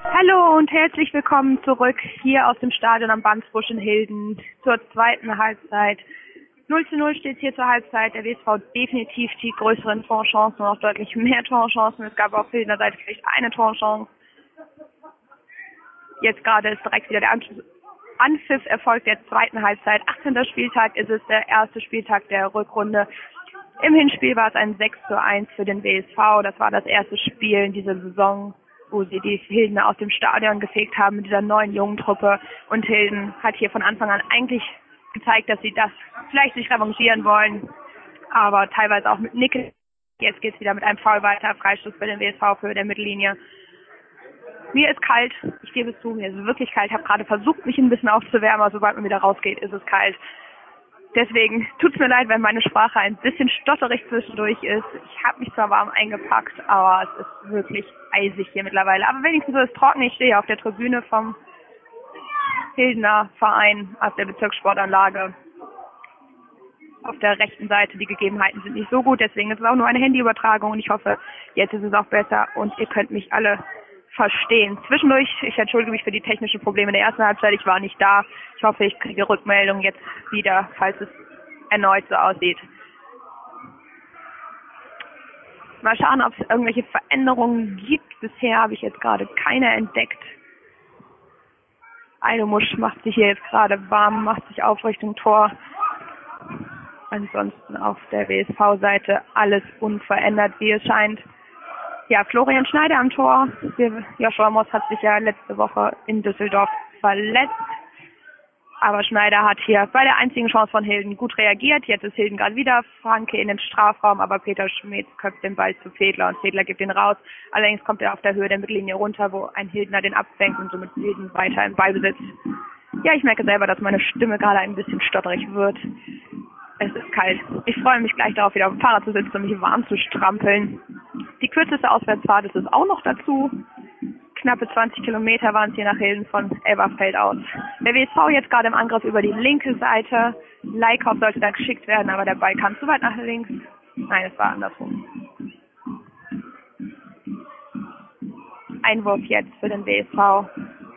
Hallo und herzlich willkommen zurück hier aus dem Stadion am Bandsbusch in Hilden zur zweiten Halbzeit. 0:0 steht hier zur Halbzeit. Der WSV definitiv die größeren Torchancen und auch deutlich mehr Torchancen. Es gab auf Hildener Seite vielleicht eine Torchance. Jetzt gerade ist direkt wieder der Anpfiff erfolgt der zweiten Halbzeit. 18. Spieltag ist es, der erste Spieltag der Rückrunde. Im Hinspiel war es ein 6:1 für den WSV. Das war das erste Spiel in dieser Saison, wo sie die Hildener aus dem Stadion gefegt haben mit dieser neuen jungen Truppe. Und Hilden hat hier von Anfang an eigentlich gezeigt, dass sie das vielleicht sich revanchieren wollen, aber teilweise auch mit Nickel. Jetzt geht es wieder mit einem Foul weiter, Freistoß für den WSV auf Höhe der Mittellinie. Mir ist kalt, ich gebe es zu, mir ist wirklich kalt. Ich habe gerade versucht, mich ein bisschen aufzuwärmen, aber sobald man wieder rausgeht, ist es kalt. Deswegen tut es mir leid, wenn meine Sprache ein bisschen stotterig zwischendurch ist. Ich habe mich zwar warm eingepackt, aber es ist wirklich eisig hier mittlerweile. Aber wenigstens ist es trocken. Ich stehe auf der Tribüne vom Hildener Verein aus der Bezirkssportanlage. Auf der rechten Seite, die Gegebenheiten sind nicht so gut, deswegen ist es auch nur eine Handyübertragung und ich hoffe, jetzt ist es auch besser und ihr könnt mich alle verstehen. Zwischendurch, ich entschuldige mich für die technischen Probleme in der ersten Halbzeit, ich war nicht da. Ich hoffe, ich kriege Rückmeldung jetzt wieder, falls es erneut so aussieht. Mal schauen, ob es irgendwelche Veränderungen gibt. Bisher habe ich jetzt gerade keine entdeckt. Eidemusch macht sich hier jetzt gerade warm, macht sich auf Richtung Tor. Ansonsten auf der WSV-Seite alles unverändert, wie es scheint. Ja, Florian Schneider am Tor. Joshua Moss hat sich ja letzte Woche in Düsseldorf verletzt. Aber Schneider hat hier bei der einzigen Chance von Hilden gut reagiert. Jetzt ist Hilden gerade wieder Franke in den Strafraum, aber Peter Schmitz köpft den Ball zu Fedler und Fedler gibt ihn raus. Allerdings kommt er auf der Höhe der Mittellinie runter, wo ein Hildener den abfängt und somit Hilden weiter im Ballbesitz. Ja, ich merke selber, dass meine Stimme gerade ein bisschen stotterig wird. Es ist kalt. Ich freue mich gleich darauf, wieder auf dem Fahrrad zu sitzen und mich warm zu strampeln. Die kürzeste Auswärtsfahrt ist es auch noch dazu. Knappe 20 Kilometer waren es hier nach Hilden von Elberfeld aus. Der WSV jetzt gerade im Angriff über die linke Seite. Leikauf sollte da geschickt werden, aber der Ball kam zu weit nach links. Nein, es war andersrum. Einwurf jetzt für den WSV.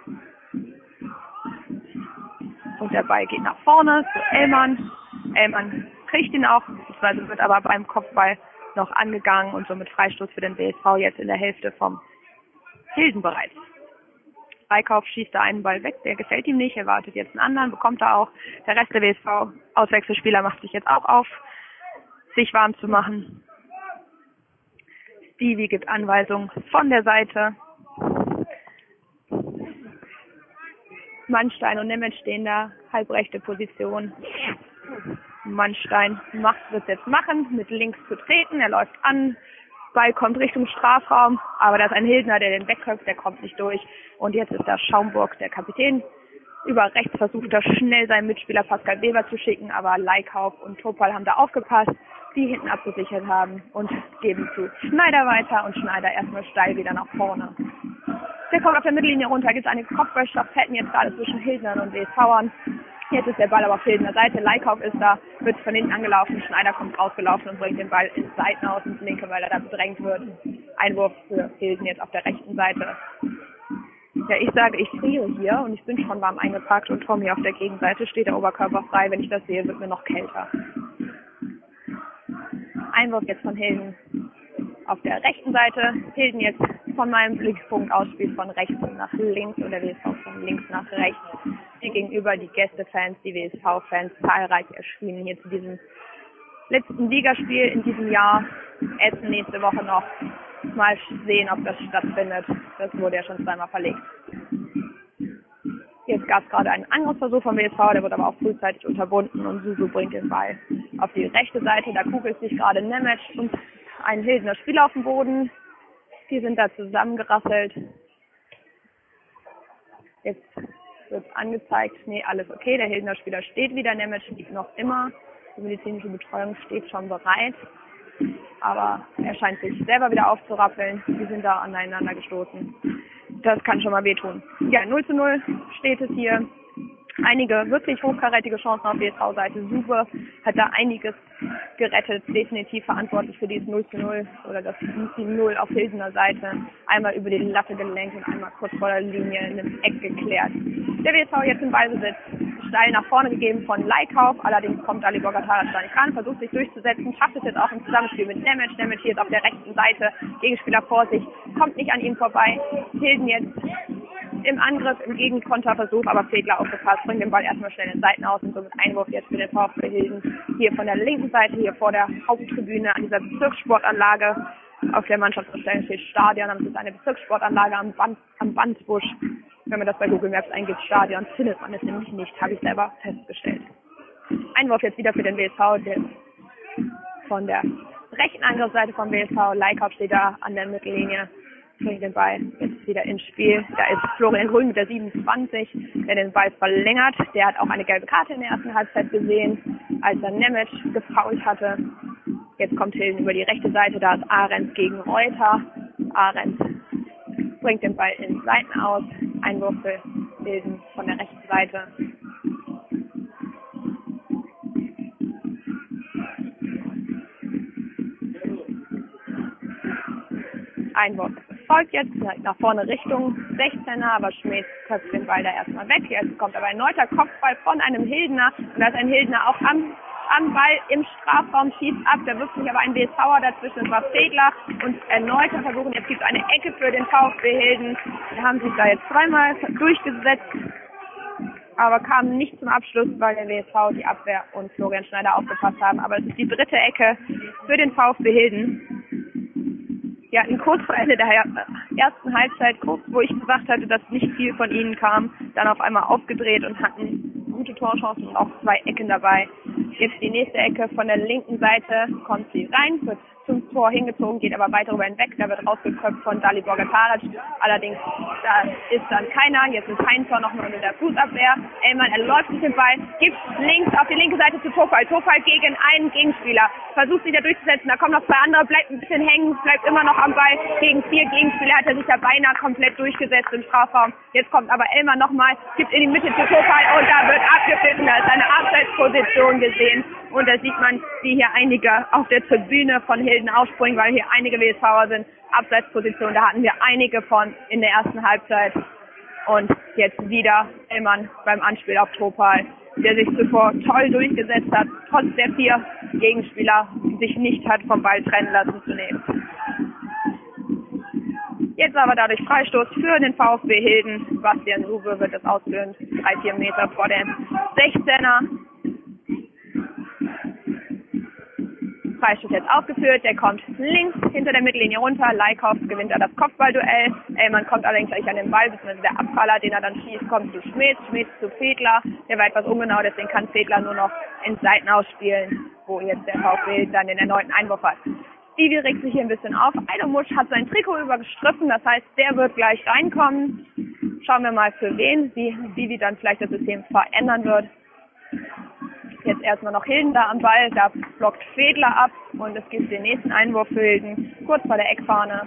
Und der Ball geht nach vorne zu Ellmann. Ellmann kriegt ihn auch, beziehungsweise wird aber beim Kopfball noch angegangen und somit Freistoß für den WSV jetzt in der Hälfte vom Hilden bereits. Leikauf schießt da einen Ball weg, der gefällt ihm nicht, er wartet jetzt einen anderen, bekommt er auch. Der Rest der WSV-Auswechselspieler macht sich jetzt auch auf, sich warm zu machen. Stevie gibt Anweisungen von der Seite. Mannstein und Nemeth stehen da, halbrechte Position. Mannstein wird es jetzt machen, mit links zu treten, er läuft an, Ball kommt Richtung Strafraum, aber da ist ein Hildener, der den wegköpft, der kommt nicht durch. Und jetzt ist da Schaumburg, der Kapitän. Über rechts versucht er schnell seinen Mitspieler Pascal Weber zu schicken, aber Leikauf und Topal haben da aufgepasst, die hinten abgesichert haben und geben zu Schneider weiter und Schneider erstmal steil wieder nach vorne. Der kommt auf der Mittellinie runter, gibt es eine Kopfballstaffetten jetzt gerade zwischen Hildenern und WSVern. Jetzt ist der Ball aber auf Hildener Seite, Leikauf ist da, wird von hinten angelaufen, Schneider kommt rausgelaufen und bringt den Ball ins Seitenhaus ins linke, weil er da bedrängt wird. Einwurf für Hilden jetzt auf der rechten Seite. Ja, ich sage, ich friere hier und ich bin schon warm eingepackt und vor mir auf der Gegenseite steht der Oberkörper frei. Wenn ich das sehe, wird mir noch kälter. Einwurf jetzt von Hilden auf der rechten Seite. Hilden jetzt von meinem Blickpunkt aus spielt von rechts nach links und der WSV von links nach rechts. Hier gegenüber die Gästefans, die WSV-Fans zahlreich erschienen hier zu diesem letzten Ligaspiel in diesem Jahr. Essen nächste Woche noch. Mal sehen, ob das stattfindet. Das wurde ja schon zweimal verlegt. Jetzt gab es gerade einen Angriffsversuch vom WSV, der wird aber auch frühzeitig unterbunden und Susu bringt den Ball auf die rechte Seite. Da kugelt sich gerade Nemeth und ein Hildener Spieler auf dem Boden. Die sind da zusammengerasselt. Jetzt wird angezeigt, nee, alles okay. Der Hildener Spieler steht wieder, Nemeth liegt noch immer. Die medizinische Betreuung steht schon bereit. Aber er scheint sich selber wieder aufzurappeln. Die sind da aneinander gestoßen. Das kann schon mal wehtun. Ja, 0:0 steht es hier. Einige wirklich hochkarätige Chancen auf WSV-Seite. Suche hat da einiges gerettet, definitiv verantwortlich für dieses 0:0 oder das 0 auf Hildener Seite. Einmal über die Latte gelenkt und einmal kurz vor der Linie in dem Eck geklärt. Der WSV jetzt im Ballbesitz, steil nach vorne gegeben von Leikauf, allerdings kommt Dalibor Gatarac da nicht ran, versucht sich durchzusetzen, schafft es jetzt auch im Zusammenspiel mit Nemec. Nemec hier ist auf der rechten Seite, Gegenspieler vor sich, kommt nicht an ihm vorbei. Hilden jetzt im Angriff, im Gegenkonterversuch, aber Fedler aufgepasst, bringt den Ball erstmal schnell in Seiten aus und somit Einwurf jetzt für den VfB Hilden. Hier von der linken Seite, hier vor der Haupttribüne an dieser Bezirkssportanlage. Auf der Mannschaftsverstellung steht Stadion, aber es ist eine Bezirkssportanlage am Bandsbusch. Wenn man das bei Google Maps eingibt, Stadion, findet man es nämlich nicht, habe ich selber festgestellt. Einwurf jetzt wieder für den WSV, der von der rechten Angriffsseite vom WSV. Leikauf steht da an der Mittellinie, bringt den Ball jetzt wieder ins Spiel. Da ist Florian Grün mit der 27, der den Ball verlängert. Der hat auch eine gelbe Karte in der ersten Halbzeit gesehen, als er Nemec gefoult hatte. Jetzt kommt Hilden über die rechte Seite, da ist Ahrens gegen Reuter. Ahrens bringt den Ball in Seiten aus. Einwurf für Hilden von der rechten Seite. Einwurf folgt jetzt nach vorne Richtung 16er, aber Schmidt köpft den Ball da erstmal weg. Jetzt kommt aber ein erneuter Kopfball von einem Hildener und da ist ein Hildener auch am Ball im Strafraum, schießt ab, da wirft sich aber ein WSVer dazwischen, es war Fedler und erneuter Versuchen, jetzt gibt es eine Ecke für den VfB Hilden. Die haben sich da jetzt zweimal durchgesetzt, aber kamen nicht zum Abschluss, weil der WSV, die Abwehr und Florian Schneider aufgepasst haben. Aber es ist die dritte Ecke für den VfB Hilden. Ja, kurz vor Ende der ersten Halbzeit, kurz wo ich gesagt hatte, dass nicht viel von ihnen kam, dann auf einmal aufgedreht und hatten gute Torchancen und auch 2 Ecken dabei. Jetzt die nächste Ecke von der linken Seite, kommt sie rein, wird zum Tor hingezogen, geht aber weiter darüber hinweg, da wird rausgeköpft von Dalibor Gatarac. Allerdings, da ist dann keiner, jetzt ist Heinzer nochmal mit der Fußabwehr. Ellmann erläuft sich den Ball, gibt links auf die linke Seite zu Tofal. Tofal gegen einen Gegenspieler, versucht sich da durchzusetzen, da kommen noch 2 andere, bleibt ein bisschen hängen, bleibt immer noch am Ball. Gegen 4 Gegenspieler hat er sich da beinahe komplett durchgesetzt im Strafraum. Jetzt kommt aber Ellmann nochmal, gibt in die Mitte zu Tofal und da wird abgepfiffen, da ist eine Abseitsposition gesehen. Und da sieht man, wie hier einige auf der Tribüne von Hilden aufspringen, weil hier einige WSVer sind. Abseitsposition, da hatten wir einige von in der ersten Halbzeit. Und jetzt wieder Ellmann beim Anspiel auf Topal, der sich zuvor toll durchgesetzt hat, trotz der 4 Gegenspieler sich nicht hat vom Ball trennen lassen zu nehmen. Jetzt aber dadurch Freistoß für den VfB Hilden. Bastian Uwe wird das ausführen, 3-4 Meter vor dem 16er. Freistoß jetzt aufgeführt, der kommt links hinter der Mittellinie runter, Leikauf gewinnt er das Kopfballduell, Ellmann kommt allerdings gleich an den Ball, beziehungsweise der Abpraller, den er dann schießt, kommt zu Schmidt zu Fedler, der war etwas ungenau, deswegen kann Fedler nur noch ins Seiten ausspielen, wo jetzt der VfB dann den erneuten Einwurf hat. Stevie regt sich hier ein bisschen auf, Eidomusch hat sein Trikot übergestriffen, das heißt, der wird gleich reinkommen. Schauen wir mal für wen, wie Stevie dann vielleicht das System verändern wird. Jetzt erstmal noch Hilden da am Ball, da blockt Fedler ab und es gibt den nächsten Einwurf für Hilden, kurz vor der Eckfahne.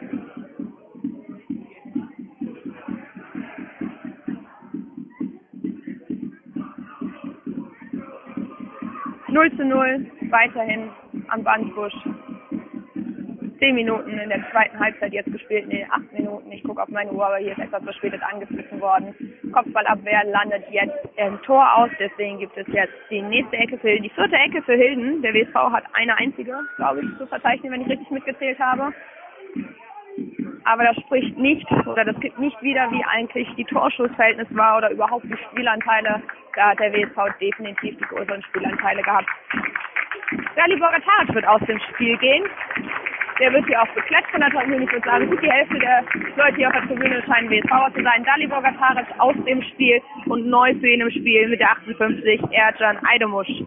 (0:0) weiterhin am Bandbusch. 10 Minuten in der zweiten Halbzeit jetzt gespielt, 8 Minuten. Ich gucke auf meine Uhr, aber hier ist etwas verspätet angepfiffen worden. Kopfballabwehr landet jetzt im Tor aus, deswegen gibt es jetzt die nächste Ecke für Hilden. Die 4. Ecke für Hilden. Der WSV hat eine einzige, glaube ich, zu verzeichnen, wenn ich richtig mitgezählt habe. Aber das spricht nicht, oder das gibt nicht wieder, wie eigentlich die Torschussverhältnis war oder überhaupt die Spielanteile. Da hat der WSV definitiv die größeren Spielanteile gehabt. Dalibor Gatarac wird aus dem Spiel gehen. Der wird hier auch beklatscht von der Tribüne. Ich würde sagen, gut die Hälfte der Leute hier auf der Tribüne scheinen WSVer zu sein. Dalibor Gatarac aus dem Spiel und neu für ihn im Spiel mit der 58 Ercan Eidomusch.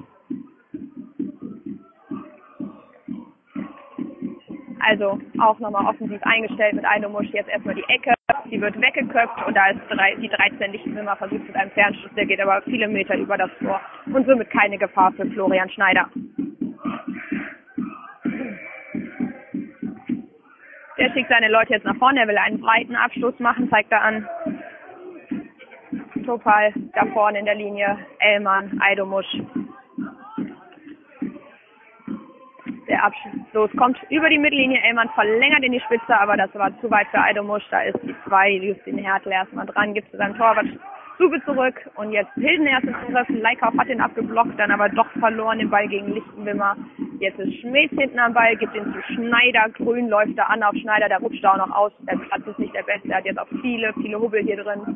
Also auch nochmal offensiv eingestellt mit Eidomusch. Jetzt erstmal die Ecke, die wird weggeköpft und da ist die 13 Lichtenwimmer versucht mit einem Fernschuss. Der geht aber viele Meter über das Tor und somit keine Gefahr für Florian Schneider. Der schickt seine Leute jetzt nach vorne, er will einen breiten Abschluss machen, zeigt er an. Topal da vorne in der Linie, Ellmann, Eidomusch. Der Abschluss kommt über die Mittellinie. Ellmann verlängert in die Spitze, aber das war zu weit für Eidomusch. Da ist die 2, Justin Hertel erstmal dran, gibt zu seinem Torwart Stube zurück. Und jetzt Hilden erst im Angriff. Leikauf hat den abgeblockt, dann aber doch verloren den Ball gegen Lichtenwimmer. Jetzt ist Schmitz hinten am Ball, gibt ihn zu Schneider. Grün läuft da an auf Schneider, der rutscht da auch noch aus. Der Platz ist nicht der beste, er hat jetzt auch viele Hubbel hier drin.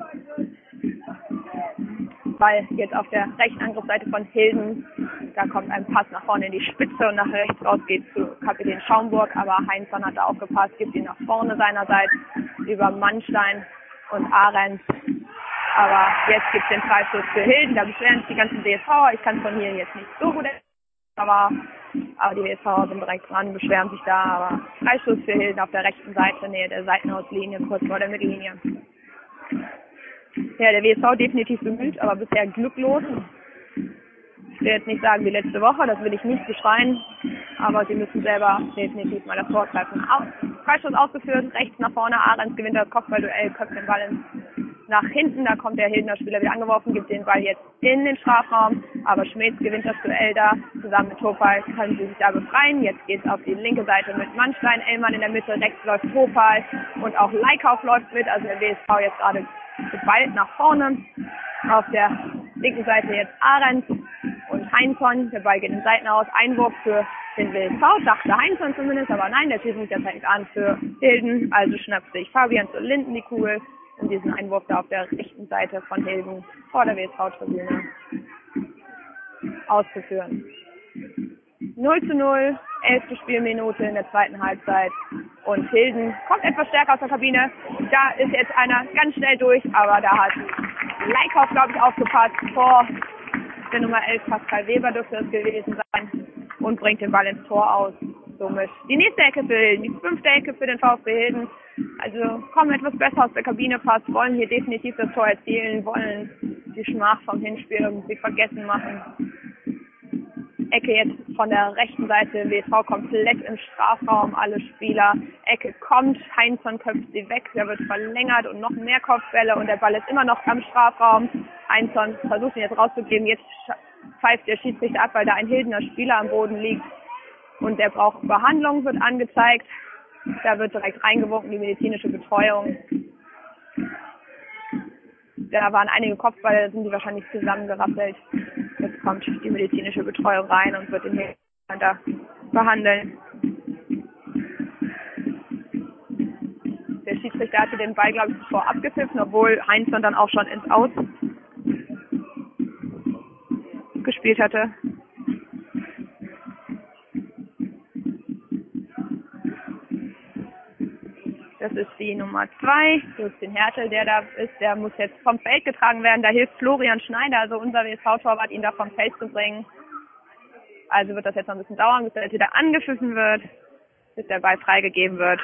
Ball jetzt auf der rechten Angriffsseite von Hilden. Da kommt ein Pass nach vorne in die Spitze und nach rechts raus geht zu Kapitän Schaumburg. Aber Heinzson hat da aufgepasst, gibt ihn nach vorne seinerseits über Mannstein und Ahrens. Aber jetzt gibt es den Freischuss für Hilden. Da beschweren sich die ganzen DSVer. Ich kann von hier jetzt nicht so gut aber die DSVer sind direkt dran, beschweren sich da. Aber Freischuss für Hilden auf der rechten Seite, Nähe der Seitenauslinie, kurz vor der Mittellinie. Ja, der WSV definitiv bemüht, aber bisher glücklos. Ich will jetzt nicht sagen wie letzte Woche, das will ich nicht beschreien, aber sie müssen selber definitiv mal das Tor treffen. Freischuss ausgeführt, rechts nach vorne, Ahrens gewinnt das Kopfballduell, köpft den Ball nach hinten, da kommt der Hildener Spieler wieder angeworfen, gibt den Ball jetzt in den Strafraum, aber Schmitz gewinnt das Duell da, zusammen mit Topal können sie sich da befreien. Jetzt geht's auf die linke Seite mit Mannstein, Ellmann in der Mitte, rechts läuft Topal und auch Leikauf läuft mit, also der WSV jetzt gerade geballt nach vorne. Auf der linken Seite jetzt Ahrens und Heinzson, der Ball geht in den Seiten aus, Einwurf für den WSV, dachte Heinzson zumindest, aber nein, der Schiedsrichter zeigt an für Hilden, also schnappt sich Fabian zu Linden die Kugel, um diesen Einwurf da auf der rechten Seite von Hilden vor der WSV-Tribüne auszuführen. 0:0, 11. Spielminute in der zweiten Halbzeit und Hilden kommt etwas stärker aus der Kabine. Da ist jetzt einer ganz schnell durch, aber da hat Leikauf, glaube ich, aufgepasst vor der Nummer 11, Pascal Weber dürfte es gewesen sein und bringt den Ball ins Tor aus. Somit die nächste Ecke für Hilden, die 5. Ecke für den VfB Hilden. Also kommen etwas besser aus der Kabine fast, wollen hier definitiv das Tor erzielen, wollen die Schmach vom Hinspiel irgendwie vergessen machen. Ecke jetzt von der rechten Seite, WSV komplett im Strafraum, alle Spieler. Ecke kommt, Heinzson köpft sie weg, der wird verlängert und noch mehr Kopfbälle und der Ball ist immer noch am Strafraum. Heinzson versucht ihn jetzt rauszugeben, jetzt pfeift der Schiedsrichter ab, weil da ein Hildener Spieler am Boden liegt und der braucht Behandlung, wird angezeigt. Da wird direkt reingewunken, die medizinische Betreuung. Da waren einige Kopfbälle, da sind die wahrscheinlich zusammengerasselt. Jetzt kommt die medizinische Betreuung rein und wird den Hildener behandeln. Der Schiedsrichter hatte den Ball, glaube ich, zuvor abgepfiffen, obwohl Heinzson dann auch schon ins Aus gespielt hatte. Das ist die Nummer 2, Justin Hertel, der da ist. Der muss jetzt vom Feld getragen werden. Da hilft Florian Schneider, also unser WSV-Torwart, ihn da vom Feld zu bringen. Also wird das jetzt noch ein bisschen dauern, bis er jetzt wieder angepfiffen wird, bis der Ball freigegeben wird.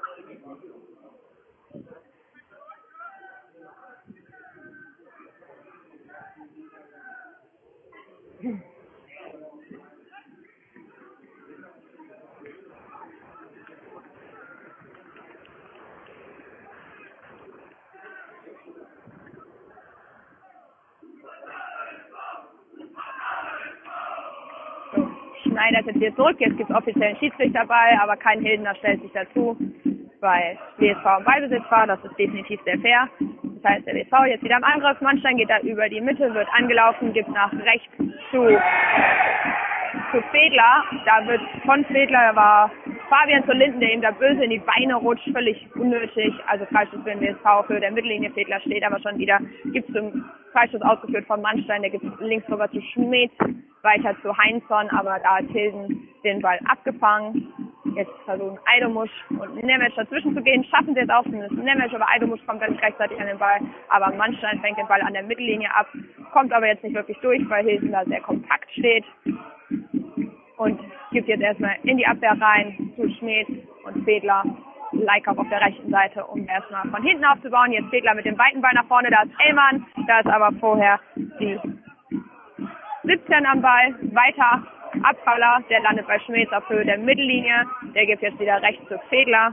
Schneider ist jetzt wieder zurück, jetzt gibt es offiziell einen Schiedsrichterball, aber kein Hildener stellt sich dazu, weil WSV im Ballbesitz war, das ist definitiv sehr fair. Das heißt, der WSV jetzt wieder im Angriff, Mannstein geht da über die Mitte, wird angelaufen, gibt nach rechts zu Fedler, da wird von Fedler, da war Fabian zu Linden, der ihm da böse in die Beine rutscht, völlig unnötig, also Freischuss für den WSV, für der Mittellinie, Fedler steht aber schon wieder, gibt es zum Freischuss ausgeführt von Mannstein, der gibt links rüber zu Schmitz, weiter zu Heinzson, aber da hat Hilden den Ball abgefangen. Jetzt versuchen Eidomusch und Nemec dazwischen zu gehen, schaffen sie jetzt auch, zumindest Nemec, aber Eidomusch kommt dann nicht rechtzeitig an den Ball, aber Mannstein fängt den Ball an der Mittellinie ab, kommt aber jetzt nicht wirklich durch, weil Hilden da sehr kompakt steht und gibt jetzt erstmal in die Abwehr rein zu Schmitz und Fedler. Leikauf auf der rechten Seite, um erstmal von hinten aufzubauen. Jetzt Fedler mit dem weiten Ball nach vorne, da ist Ellmann, da ist aber vorher die 17 am Ball, weiter Abfaller, der landet bei Schmitz auf Höhe der Mittellinie, der gibt jetzt wieder rechts zu Fedler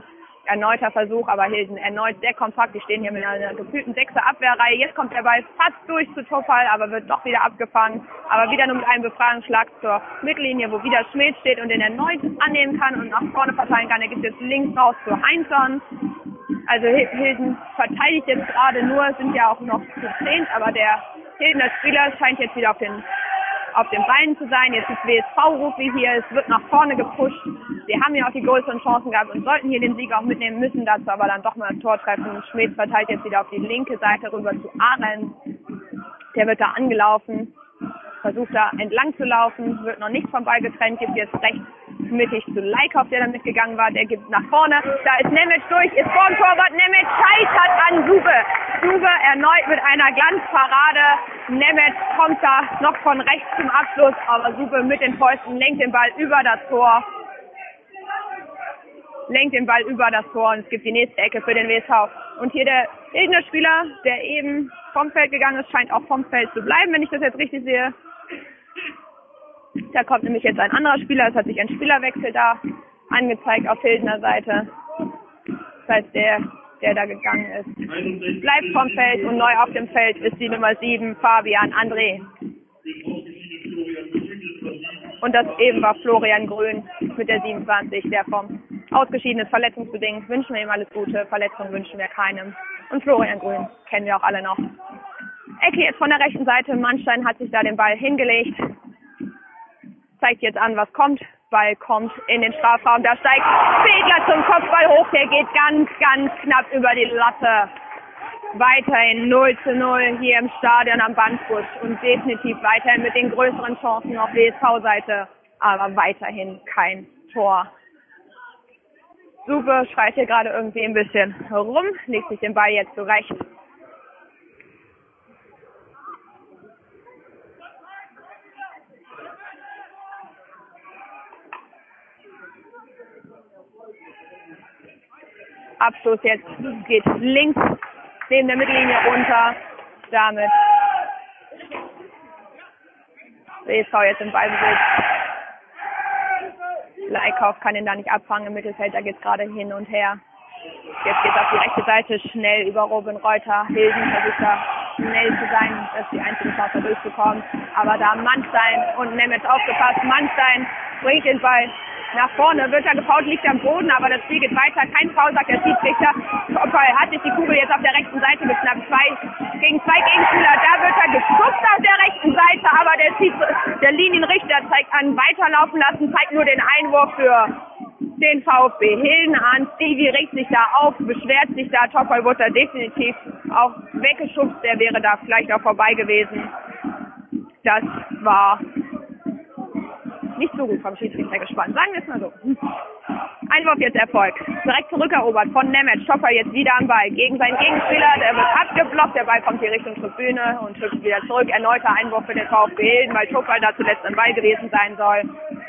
Erneuter Versuch, aber Hilden erneut sehr kompakt. Die stehen hier mit einer gefühlten 6er Abwehrreihe. Jetzt kommt der Ball fast durch zu Topal, aber wird doch wieder abgefangen. Aber wieder nur mit einem Befreiungsschlag zur Mittellinie, wo wieder Schmidt steht und den erneut annehmen kann und nach vorne verteilen kann. Er gibt jetzt links raus zu Heinzson. Also Hilden verteidigt jetzt gerade nur, sind ja auch noch zu 10, aber der Hildener Spieler scheint jetzt wieder auf den Beinen zu sein. Jetzt ist WSV-Rufi hier, es wird nach vorne gepusht. Wir haben ja auch die größeren Chancen gehabt und sollten hier den Sieg auch mitnehmen, müssen dazu aber dann doch mal ein Tor treffen. Schmidt verteilt jetzt wieder auf die linke Seite rüber zu Arendt. Der wird da angelaufen, versucht da entlang zu laufen, wird noch nicht vom Ball getrennt, gibt jetzt rechts mittig zu Leikhoff, der da mitgegangen war, der gibt nach vorne. Da ist Nemec durch, ist vorm Torwart, Nemec scheitert an Sube. Sube erneut mit einer Glanzparade. Nemec kommt da noch von rechts zum Abschluss, aber Sube mit den Fäusten lenkt den Ball über das Tor. Und es gibt die nächste Ecke für den WSV. Und hier der Hildener Spieler, der eben vom Feld gegangen ist, scheint auch vom Feld zu bleiben, wenn ich das jetzt richtig sehe. Da kommt nämlich jetzt ein anderer Spieler, es hat sich ein Spielerwechsel da angezeigt auf Hildener Seite. Das heißt, der da gegangen ist, bleibt vom Feld und neu auf dem Feld ist die Nummer 7, Fabian André. Und das eben war Florian Grün mit der 27, der vom ausgeschieden ist, verletzungsbedingt. Wünschen wir ihm alles Gute, Verletzungen wünschen wir keinem. Und Florian Grün kennen wir auch alle noch. Ecke jetzt von der rechten Seite, Mannstein hat sich da den Ball hingelegt. Zeigt jetzt an, was kommt. Ball kommt in den Strafraum. Da steigt Fedler zum Kopfball hoch. Der geht ganz, ganz knapp über die Latte. Weiterhin 0:0 hier im Stadion am Bandbusch. Und definitiv weiterhin mit den größeren Chancen auf WSV-Seite. Aber weiterhin kein Tor. Supe schreit hier gerade irgendwie ein bisschen rum. Legt sich den Ball jetzt zurecht. Abstoß jetzt geht links neben der Mittellinie runter. Damit WSV jetzt im Ballbesitz. Leikhoff kann ihn da nicht abfangen im Mittelfeld, da geht es gerade hin und her. Jetzt geht es auf die rechte Seite schnell über Robin Reuter. Hilden versucht da schnell zu sein, dass die einzige Chance durchzukommen. Aber da Mannstein und Nemec aufgepasst. Mannstein bringt den Ball nach vorne, wird er gefault, liegt am Boden, aber das Spiel geht weiter. Kein Foul, sagt der Schiedsrichter. Topal hat sich die Kugel jetzt auf der rechten Seite geschnappt. 2 gegen 2 Gegenspieler, da wird er geschubst auf der rechten Seite, aber der Linienrichter zeigt an, weiterlaufen lassen, zeigt nur den Einwurf für den VfB Hilden an. Stevie regt sich da auf, beschwert sich da. Topal wurde da definitiv auch weggeschubst, der wäre da vielleicht auch vorbei gewesen. Das war nicht so gut vom Schiedsrichter gespannt. Sagen wir es mal so. Einwurf jetzt erfolgt. Direkt zurückerobert von Nemec. Topal jetzt wieder am Ball. Gegen seinen Gegenspieler. Der wird abgeblockt. Der Ball kommt hier Richtung Tribüne und hüpft wieder zurück. Erneuter Einwurf für den VfB Hilden, weil Topal da zuletzt am Ball gewesen sein soll.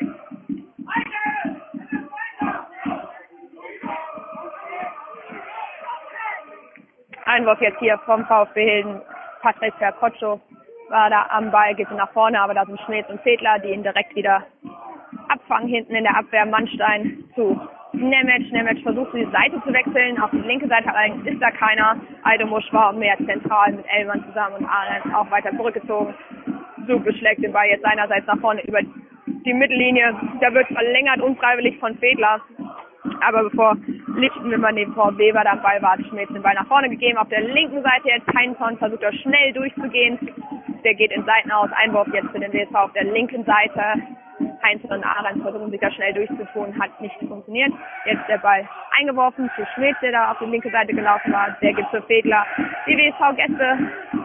Einwurf jetzt hier vom VfB Hilden. Patricia Kotschow war da am Ball, geht nach vorne, aber da sind Schmidt und Fedler, die ihn direkt wieder abfangen. Hinten in der Abwehr Mannstein zu Nemec. Nemec versucht, die Seite zu wechseln. Auf die linke Seite allerdings ist da keiner. Eidemusch war mehr zentral mit Ellmann zusammen und Arendt auch weiter zurückgezogen. Supe schlägt den Ball jetzt seinerseits nach vorne über die Mittellinie. Da wird verlängert, unfreiwillig von Fedler. Aber bevor Lichtenwimmer neben VfB war, da am Ball war, hat Schmidt den Ball nach vorne gegeben. Auf der linken Seite jetzt Heinzson, versucht er schnell durchzugehen. Der geht in Seiten aus. Einwurf jetzt für den WSV auf der linken Seite. Heinzson und Arendt versuchen sich da schnell durchzutun, hat nicht funktioniert. Jetzt der Ball eingeworfen zu Schmidt, der da auf die linke Seite gelaufen war. Der gibt zu Fedler. Die WSV-Gäste,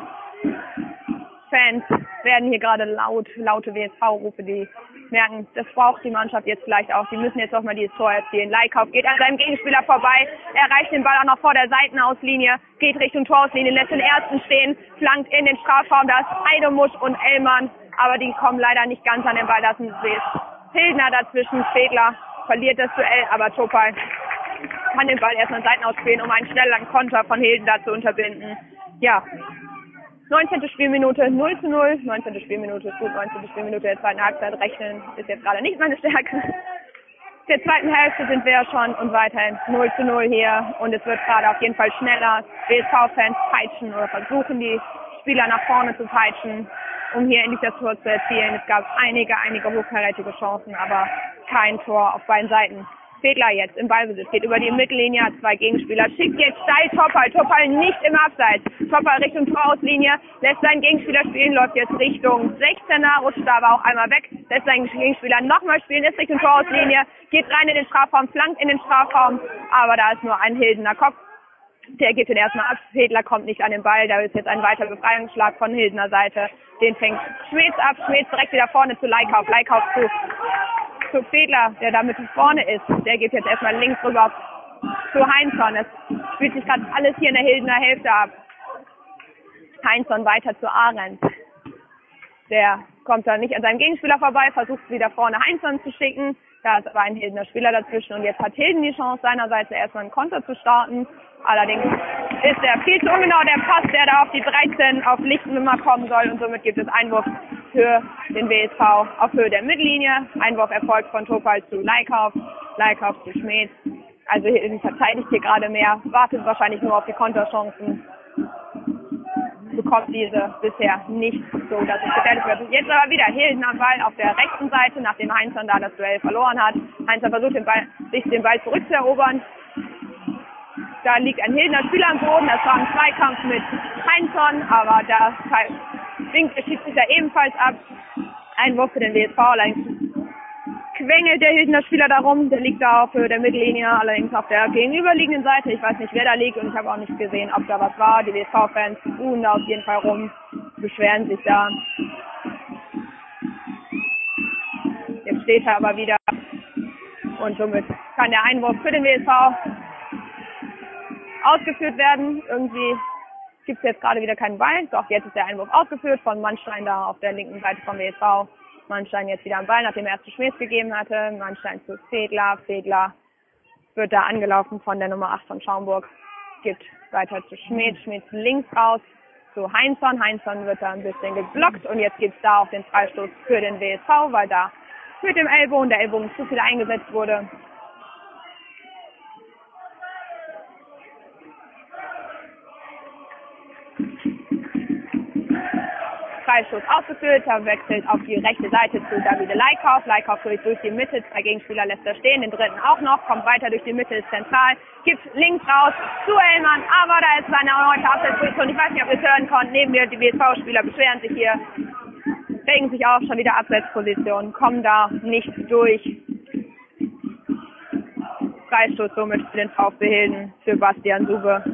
Fans werden hier gerade laute WSV-Rufe, die merken, das braucht die Mannschaft jetzt vielleicht auch. Die müssen jetzt auch mal dieses Tor erzielen. Leikhoff geht an seinem Gegenspieler vorbei, erreicht den Ball auch noch vor der Seitenauslinie, geht Richtung Torauslinie, lässt den ersten stehen, flankt in den Strafraum, da ist Eidemusch und Ellmann, aber die kommen leider nicht ganz an den Ball, das ist Hildner dazwischen, Fedler verliert das Duell, aber Topal kann den Ball erstmal in Seiten ausspielen, um einen schnellen Konter von Hilden da zu unterbinden. Ja, 19. Spielminute 0:0, 19. Spielminute ist gut, 19. Spielminute der zweiten Halbzeit, rechnen ist jetzt gerade nicht meine Stärke. der zweiten Hälfte sind wir ja schon und weiterhin 0:0 hier und es wird gerade auf jeden Fall schneller. BSV-Fans peitschen oder versuchen die Spieler nach vorne zu peitschen, um hier endlich das Tor zu erzielen. Es gab einige hochkarätige Chancen, aber kein Tor auf beiden Seiten. Fedler jetzt im Ballbesitz, geht über die Mittellinie, hat zwei Gegenspieler, schickt jetzt steil Topal nicht im Abseits. Topal Richtung Torauslinie, lässt seinen Gegenspieler spielen, läuft jetzt Richtung 16er, rutscht da aber auch einmal weg, lässt seinen Gegenspieler nochmal spielen, ist Richtung Torauslinie, geht rein in den Strafraum, flankt in den Strafraum, aber da ist nur ein Hildener Kopf. Der gibt den erstmal ab, Fedler kommt nicht an den Ball, da ist jetzt ein weiterer Befreiungsschlag von Hildener Seite. Den fängt Schmeds ab, Schmeds direkt wieder vorne zu Leikauf, Leikauf zu Fedler, der da mit vorne ist. Der geht jetzt erstmal links rüber zu Heinzson. Es spielt sich gerade alles hier in der Hildener Hälfte ab. Heinzson weiter zu Arendt. Der kommt dann nicht an seinem Gegenspieler vorbei, versucht wieder vorne Heinzson zu schicken. Da ist aber ein Hildener Spieler dazwischen und jetzt hat Hilden die Chance seinerseits erstmal einen Konter zu starten. Allerdings ist er viel zu ungenau, der Pass, der da auf die 13 auf Lichtenwimmer kommen soll und somit gibt es Einwurf für den WSV auf Höhe der Mittellinie. Einwurf erfolgt von Topal zu Leikauf, Leikauf zu Schmeds. Also Hilden verteidigt hier gerade mehr, wartet wahrscheinlich nur auf die Konterchancen. Bekommt diese bisher nicht so, dass es gefährlich wird. Jetzt aber wieder Hilden am Ball auf der rechten Seite, nachdem Heinzson da das Duell verloren hat. Heinzson versucht sich den Ball zurückzuerobern. Da liegt ein Hildener Spieler am Boden, das war ein Zweikampf mit Heinzson, aber da winkt der Schiedsrichter ebenfalls ab. Einwurf für den WSV, allerdings quengelt der Hildener Spieler darum, der liegt da auf der Mittellinie, allerdings auf der gegenüberliegenden Seite. Ich weiß nicht, wer da liegt und ich habe auch nicht gesehen, ob da was war. Die WSV-Fans buhen da auf jeden Fall rum, beschweren sich da. Jetzt steht er aber wieder und somit kann der Einwurf für den WSV ausgeführt werden. Irgendwie gibt es jetzt gerade wieder keinen Ball. Doch, jetzt ist der Einwurf ausgeführt von Mannstein da auf der linken Seite vom WSV. Mannstein jetzt wieder am Ball, nachdem er erst zu Schmeds gegeben hatte. Mannstein zu Fedler. Fedler wird da angelaufen von der Nummer 8 von Schaumburg. Gibt weiter zu Schmeds. Schmeds links raus zu Heinzson. Heinzson wird da ein bisschen geblockt und jetzt gibt es da auch den Freistoß für den WSV, weil da mit dem Ellbogen, der Ellbogen zu viel eingesetzt wurde. Freistoß ausgeführt, er wechselt auf die rechte Seite zu Davide Leikauf. Leikauf durch die Mitte, zwei Gegenspieler lässt er stehen, den dritten auch noch, kommt weiter durch die Mitte, ist zentral, gibt links raus zu Ellmann, aber da ist seine erneute Abseitsposition. Ich weiß nicht, ob ihr es hören konntet, neben mir die WSV-Spieler beschweren sich hier, regen sich auch schon wieder Abseitspositionen, kommen da nicht durch. Freistoß somit für den VfB Hilden, für Bastian Sube.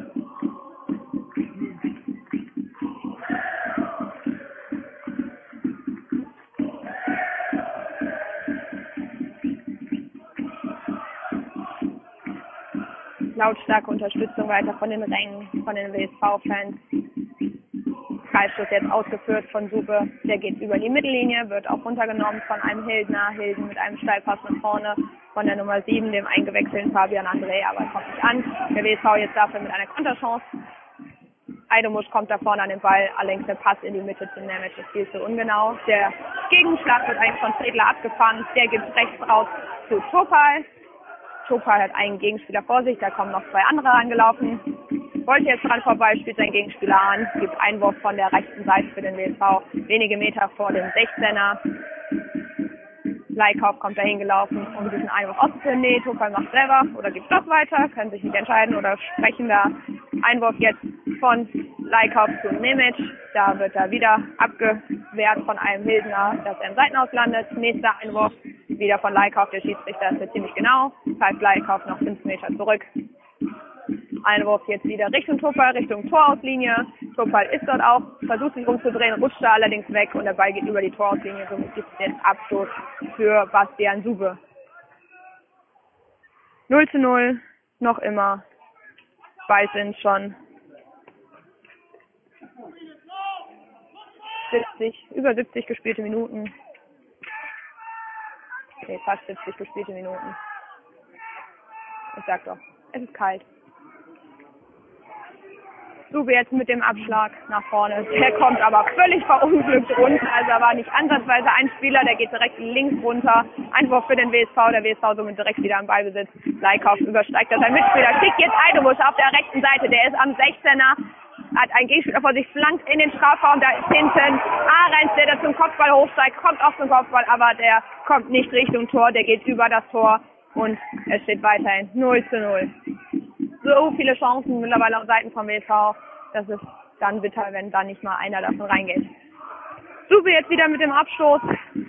Lautstarke Unterstützung weiter von den Rängen, von den WSV-Fans. Freistoß jetzt ausgeführt von Sube, der geht über die Mittellinie, wird auch runtergenommen von einem Hildener. Hilden mit einem Steilpass nach vorne von der Nummer 7, dem eingewechselten Fabian André, aber kommt nicht an. Der WSV jetzt dafür mit einer Konterchance. Eidemusch kommt da vorne an den Ball, allerdings der Pass in die Mitte zu Nemec ist viel zu ungenau. Der Gegenschlag wird eigentlich von Fedler abgefangen, der gibt rechts raus zu Topal. Topal hat einen Gegenspieler vor sich, da kommen noch zwei andere angelaufen. Wollte jetzt dran vorbei, spielt seinen Gegenspieler an, gibt Einwurf von der rechten Seite für den WSV, wenige Meter vor dem 16er. Leikauf kommt dahin gelaufen, um diesen Einwurf auszuführen. Nee, Topal macht selber oder gibt doch weiter, können sich nicht entscheiden oder sprechen da. Einwurf jetzt von Leikauf zu Nemec, da wird er wieder abgewehrt von einem Hildener, dass er im Seitenaus landet. Nächster Einwurf wieder von Leikauf, der Schiedsrichter ist jetzt ziemlich genau, pfeift Leikauf noch 5 Meter zurück. Einwurf jetzt wieder Richtung Topal, Richtung Torauslinie. Topal ist dort auch, versucht sich rumzudrehen, rutscht da allerdings weg und der Ball geht über die Torauslinie. Somit gibt es jetzt Abstoß für Bastian Sube. 0:0, noch immer. Bald sind schon über 70 gespielte Minuten. Okay, fast 70 gespielte Minuten. Ich sag doch, es ist kalt. Sube jetzt mit dem Abschlag nach vorne. Der kommt aber völlig verunglückt runter. Also er war nicht ansatzweise ein Spieler, der geht direkt links runter. Einwurf für den WSV, der WSV somit direkt wieder im Ballbesitz. Leikauf übersteigt er seinen Mitspieler. Schickt jetzt Eidemusch auf der rechten Seite. Der ist am 16er. Hat einen Gegenspieler vor sich, flankt in den Strafraum. Da ist hinten Ahrens, der da zum Kopfball hochsteigt. Kommt auch zum Kopfball, aber der kommt nicht Richtung Tor. Der geht über das Tor. Und es steht weiterhin 0:0. So viele Chancen mittlerweile auf Seiten vom WSV. Das ist dann bitter, wenn da nicht mal einer davon reingeht. Sube jetzt wieder mit dem Abstoß.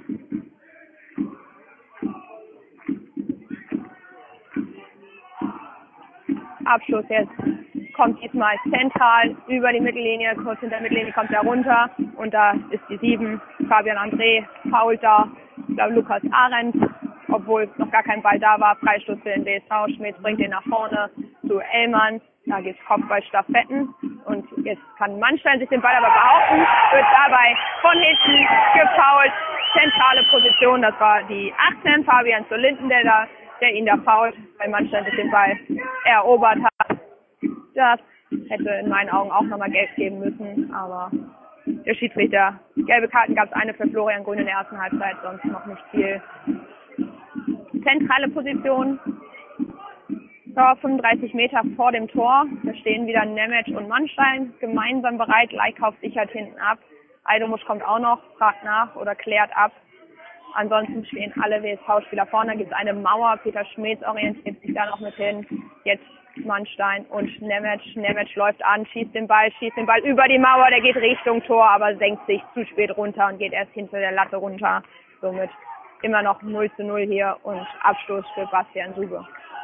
Abstoß jetzt kommt diesmal zentral über die Mittellinie. Kurz hinter der Mittellinie kommt er runter. Und da ist die 7. Fabian André fault da. Ich glaube Lukas Ahrens. Obwohl noch gar kein Ball da war. Freistoß für den WSV. Schmitz bringt ihn nach vorne zu Ellmann. Da gibt's Kopfballstaffetten. Und jetzt kann Mannstein sich den Ball aber behaupten. Wird dabei von hinten gefoult. Zentrale Position. Das war die 18. Fabian zur Linden, der ihn da fault, weil Mannstein sich den Ball erobert hat. Das hätte in meinen Augen auch nochmal Gelb geben müssen. Aber der Schiedsrichter, gelbe Karten gab es eine für Florian Grün in der ersten Halbzeit. Sonst noch nicht viel. Zentrale Position, so 35 Meter vor dem Tor. Da stehen wieder Nemec und Mannstein gemeinsam bereit. Leikauf sichert hinten ab. Eidemusch kommt auch noch, fragt nach oder klärt ab. Ansonsten stehen alle WSV-Spieler vorne. Da gibt es eine Mauer. Peter Schmitz orientiert sich da noch mit hin. Jetzt Mannstein und Nemec. Nemec läuft an, schießt den Ball über die Mauer. Der geht Richtung Tor, aber senkt sich zu spät runter und geht erst hinter der Latte runter. Somit immer noch 0:0 hier und Abstoß für Bastian Sube.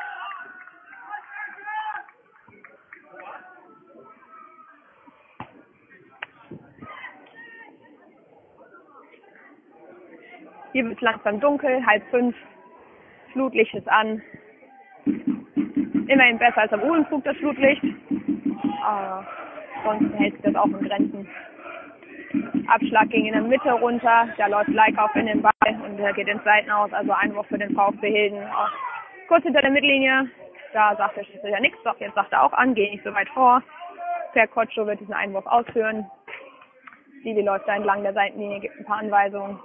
Hier wird es langsam dunkel, 4:30, Flutlicht ist an. Immerhin besser als am Uhlenflug das Flutlicht, aber sonst hält sich das auch in Grenzen. Abschlag ging in der Mitte runter, da läuft Leikauf in den Ball und der geht ins Seitenaus, also Einwurf für den VfB Hilden. Auch kurz hinter der Mittellinie, da sagt der Schiedsrichter nichts, doch jetzt sagt er auch an, geh nicht so weit vor. Per Kotscho wird diesen Einwurf ausführen. Sivi läuft da entlang der Seitenlinie, gibt ein paar Anweisungen.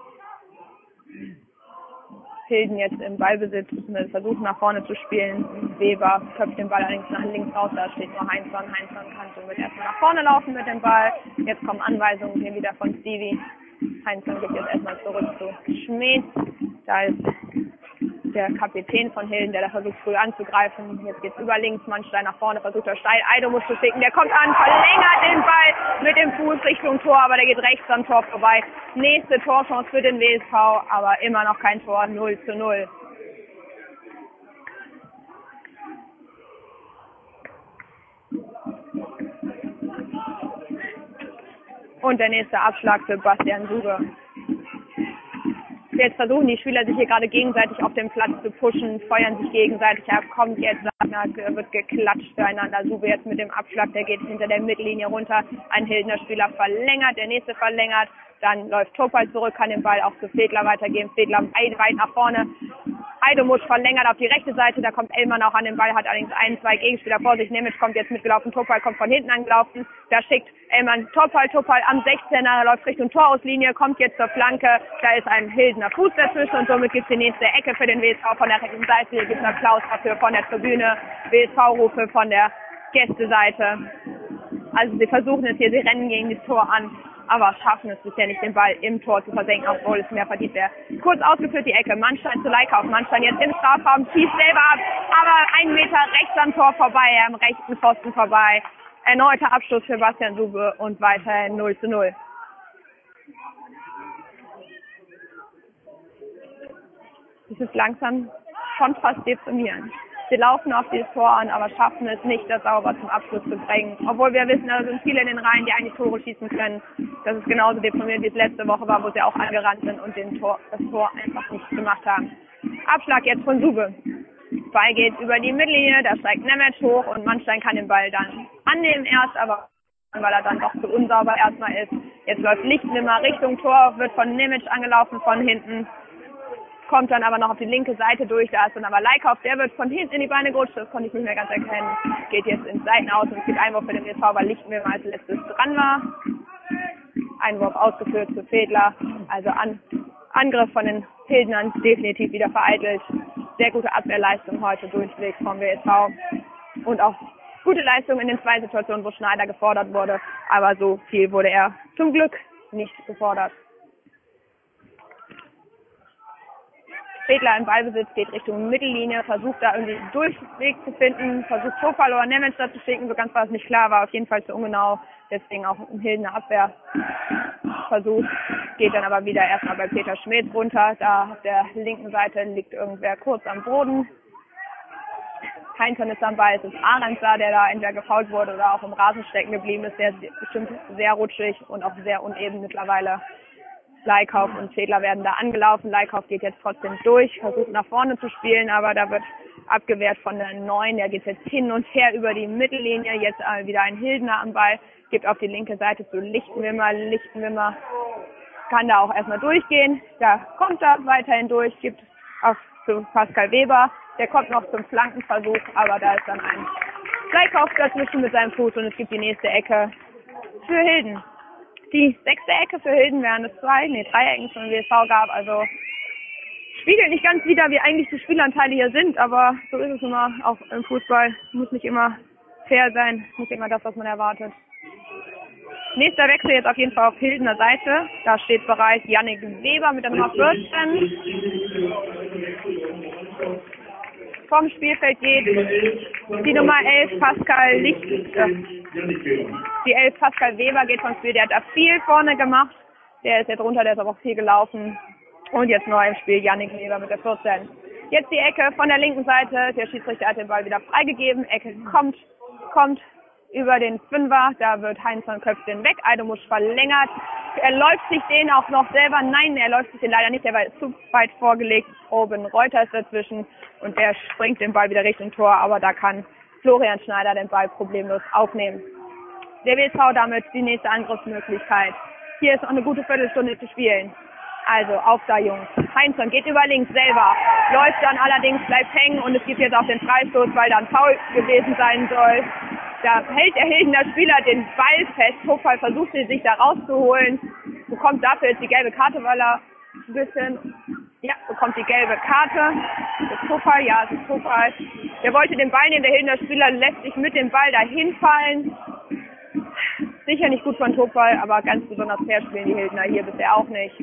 Hilden jetzt im Ballbesitz, versuchen nach vorne zu spielen. Weber köpft den Ball allerdings nach links raus, da steht nur Heinzson. Heinzson kann somit erstmal nach vorne laufen mit dem Ball. Jetzt kommen Anweisungen hier wieder von Stevie. Heinzson geht jetzt erstmal zurück zu Schmitz. Da ist der Kapitän von Hilden, der da versucht früh anzugreifen. Jetzt geht's über links, Mannstein nach vorne, versucht er steil Eidemusch zu schicken. Der kommt an, verlängert den Ball mit dem Fuß Richtung Tor, aber der geht rechts am Tor vorbei. Nächste Torchance für den WSV, aber immer noch kein Tor, 0:0. Und der nächste Abschlag für Bastian Sube. Jetzt versuchen die Spieler sich hier gerade gegenseitig auf dem Platz zu pushen, feuern sich gegenseitig ab, kommt jetzt, wird geklatscht füreinander. Sube jetzt mit dem Abschlag, der geht hinter der Mittellinie runter. Ein Hildener Spieler verlängert, der nächste verlängert. Dann läuft Topal zurück, kann den Ball auch zu Fedler weitergeben. Fedler weit nach vorne. Eidemusch verlängert auf die rechte Seite, da kommt Ellmann auch an den Ball, hat allerdings 2 Gegenspieler vor sich. Nemec kommt jetzt mitgelaufen, Topal kommt von hinten angelaufen. Da schickt Ellmann Topal am 16er, läuft Richtung Torauslinie, kommt jetzt zur Flanke. Da ist ein Hildener Fuß dazwischen und somit gibt es die nächste Ecke für den WSV von der rechten Seite. Hier gibt es Applaus dafür von der Tribüne, WSV-Rufe von der Gästeseite. Also sie versuchen es hier, sie rennen gegen das Tor an. Aber schaffen es bisher nicht, den Ball im Tor zu versenken, obwohl es mehr verdient wäre. Kurz ausgeführt die Ecke, Mannstein zu Leikauf. Mannstein jetzt im Strafraum, schießt selber ab, aber 1 Meter rechts am Tor vorbei, am rechten Pfosten vorbei. Erneuter Abschluss für Bastian Sube und weiterhin 0:0. Es ist langsam schon fast deprimierend. Sie laufen auf dieses Tor an, aber schaffen es nicht, das sauber zum Abschluss zu bringen. Obwohl wir wissen, da sind viele in den Reihen, die eigentlich Tore schießen können. Das ist genauso deprimierend, wie es letzte Woche war, wo sie auch angerannt sind und das Tor einfach nicht gemacht haben. Abschlag jetzt von Sube. Ball geht über die Mittellinie, da steigt Nemec hoch und Mannstein kann den Ball dann annehmen erst, aber weil er dann doch zu unsauber erstmal ist. Jetzt läuft Lichtnimmer Richtung Tor, wird von Nemec angelaufen von hinten. kommt dann aber noch auf die linke Seite durch, da ist dann aber Leikauf, der wird von hinten in die Beine gerutscht, das konnte ich nicht mehr ganz erkennen, geht jetzt ins Seitenaus und es gibt Einwurf für den WSV, weil Lichtenwimmer als letztes dran war. Einwurf ausgeführt zu Fedler, also Angriff von den Hildnern definitiv wieder vereitelt. Sehr gute Abwehrleistung heute durchwegs vom WSV und auch gute Leistung in den 2 Situationen, wo Schneider gefordert wurde, aber so viel wurde er zum Glück nicht gefordert. Fedler im Ballbesitz, geht Richtung Mittellinie, versucht da irgendwie einen Durchweg zu finden, versucht Topal oder Nemetz da zu schicken, so ganz war es nicht klar, war auf jeden Fall zu ungenau, deswegen auch ein Hildener Abwehrversuch, geht dann aber wieder erstmal bei Peter Schmidt runter, da auf der linken Seite liegt irgendwer kurz am Boden. Heinzmann ist am Ball, es ist Ahrens da, der da entweder gefoult wurde oder auch im Rasen stecken geblieben ist, der ist bestimmt sehr rutschig und auch sehr uneben mittlerweile. Leikauf und Fedler werden da angelaufen. Leikauf geht jetzt trotzdem durch, versucht nach vorne zu spielen, aber da wird abgewehrt von der 9. Der geht jetzt hin und her über die Mittellinie. Jetzt wieder ein Hildener am Ball, gibt auf die linke Seite zu Lichtenwimmer. Lichtenwimmer kann da auch erstmal durchgehen. Da kommt er weiterhin durch, gibt auch zu Pascal Weber. Der kommt noch zum Flankenversuch, aber da ist dann ein Leikauf dazwischen mit seinem Fuß und es gibt die nächste Ecke für Hilden. Die 6. Ecke für Hilden wären es 3 Ecken von WSV gab, also spiegelt nicht ganz wieder, wie eigentlich die Spielanteile hier sind, aber so ist es immer, auch im Fußball muss nicht immer fair sein, nicht immer das, was man erwartet. Nächster Wechsel jetzt auf jeden Fall auf Hildener Seite, da steht bereits Yannick Weber mit der Nummer 14. Vom Spielfeld geht die Nummer 11 Pascal die 11 Pascal Weber geht vom Spiel, der hat da viel vorne gemacht, der ist jetzt runter, der ist aber auch viel gelaufen und jetzt neu im Spiel Yannick Weber mit der 14. Jetzt die Ecke von der linken Seite, der Schiedsrichter hat den Ball wieder freigegeben, Ecke kommt über den Fünfer, da wird Heinzmann köpft den weg, Eidemusch verlängert, er läuft sich den auch noch selber, nein, er läuft sich den leider nicht, der war zu weit vorgelegt, Robin Reuter ist dazwischen und der springt den Ball wieder Richtung Tor, aber da kann Florian Schneider den Ball problemlos aufnehmen. Der WSV damit die nächste Angriffsmöglichkeit. Hier ist noch eine gute Viertelstunde zu spielen. Also auf da, Jungs. Heinzmann geht über links selber, läuft dann allerdings, bleibt hängen und es gibt jetzt auch den Freistoß, weil da ein Foul gewesen sein soll. Da hält der Hildener Spieler den Ball fest. Topal versucht sich da rauszuholen, bekommt dafür jetzt die gelbe Karte, weil er ein bisschen, bekommt die gelbe Karte. Das ist Topal, es ist Topal. Der wollte den Ball nehmen, der Hildener Spieler lässt sich mit dem Ball dahin fallen. Sicher nicht gut von Topal, aber ganz besonders fair spielen die Hildener hier bisher auch nicht.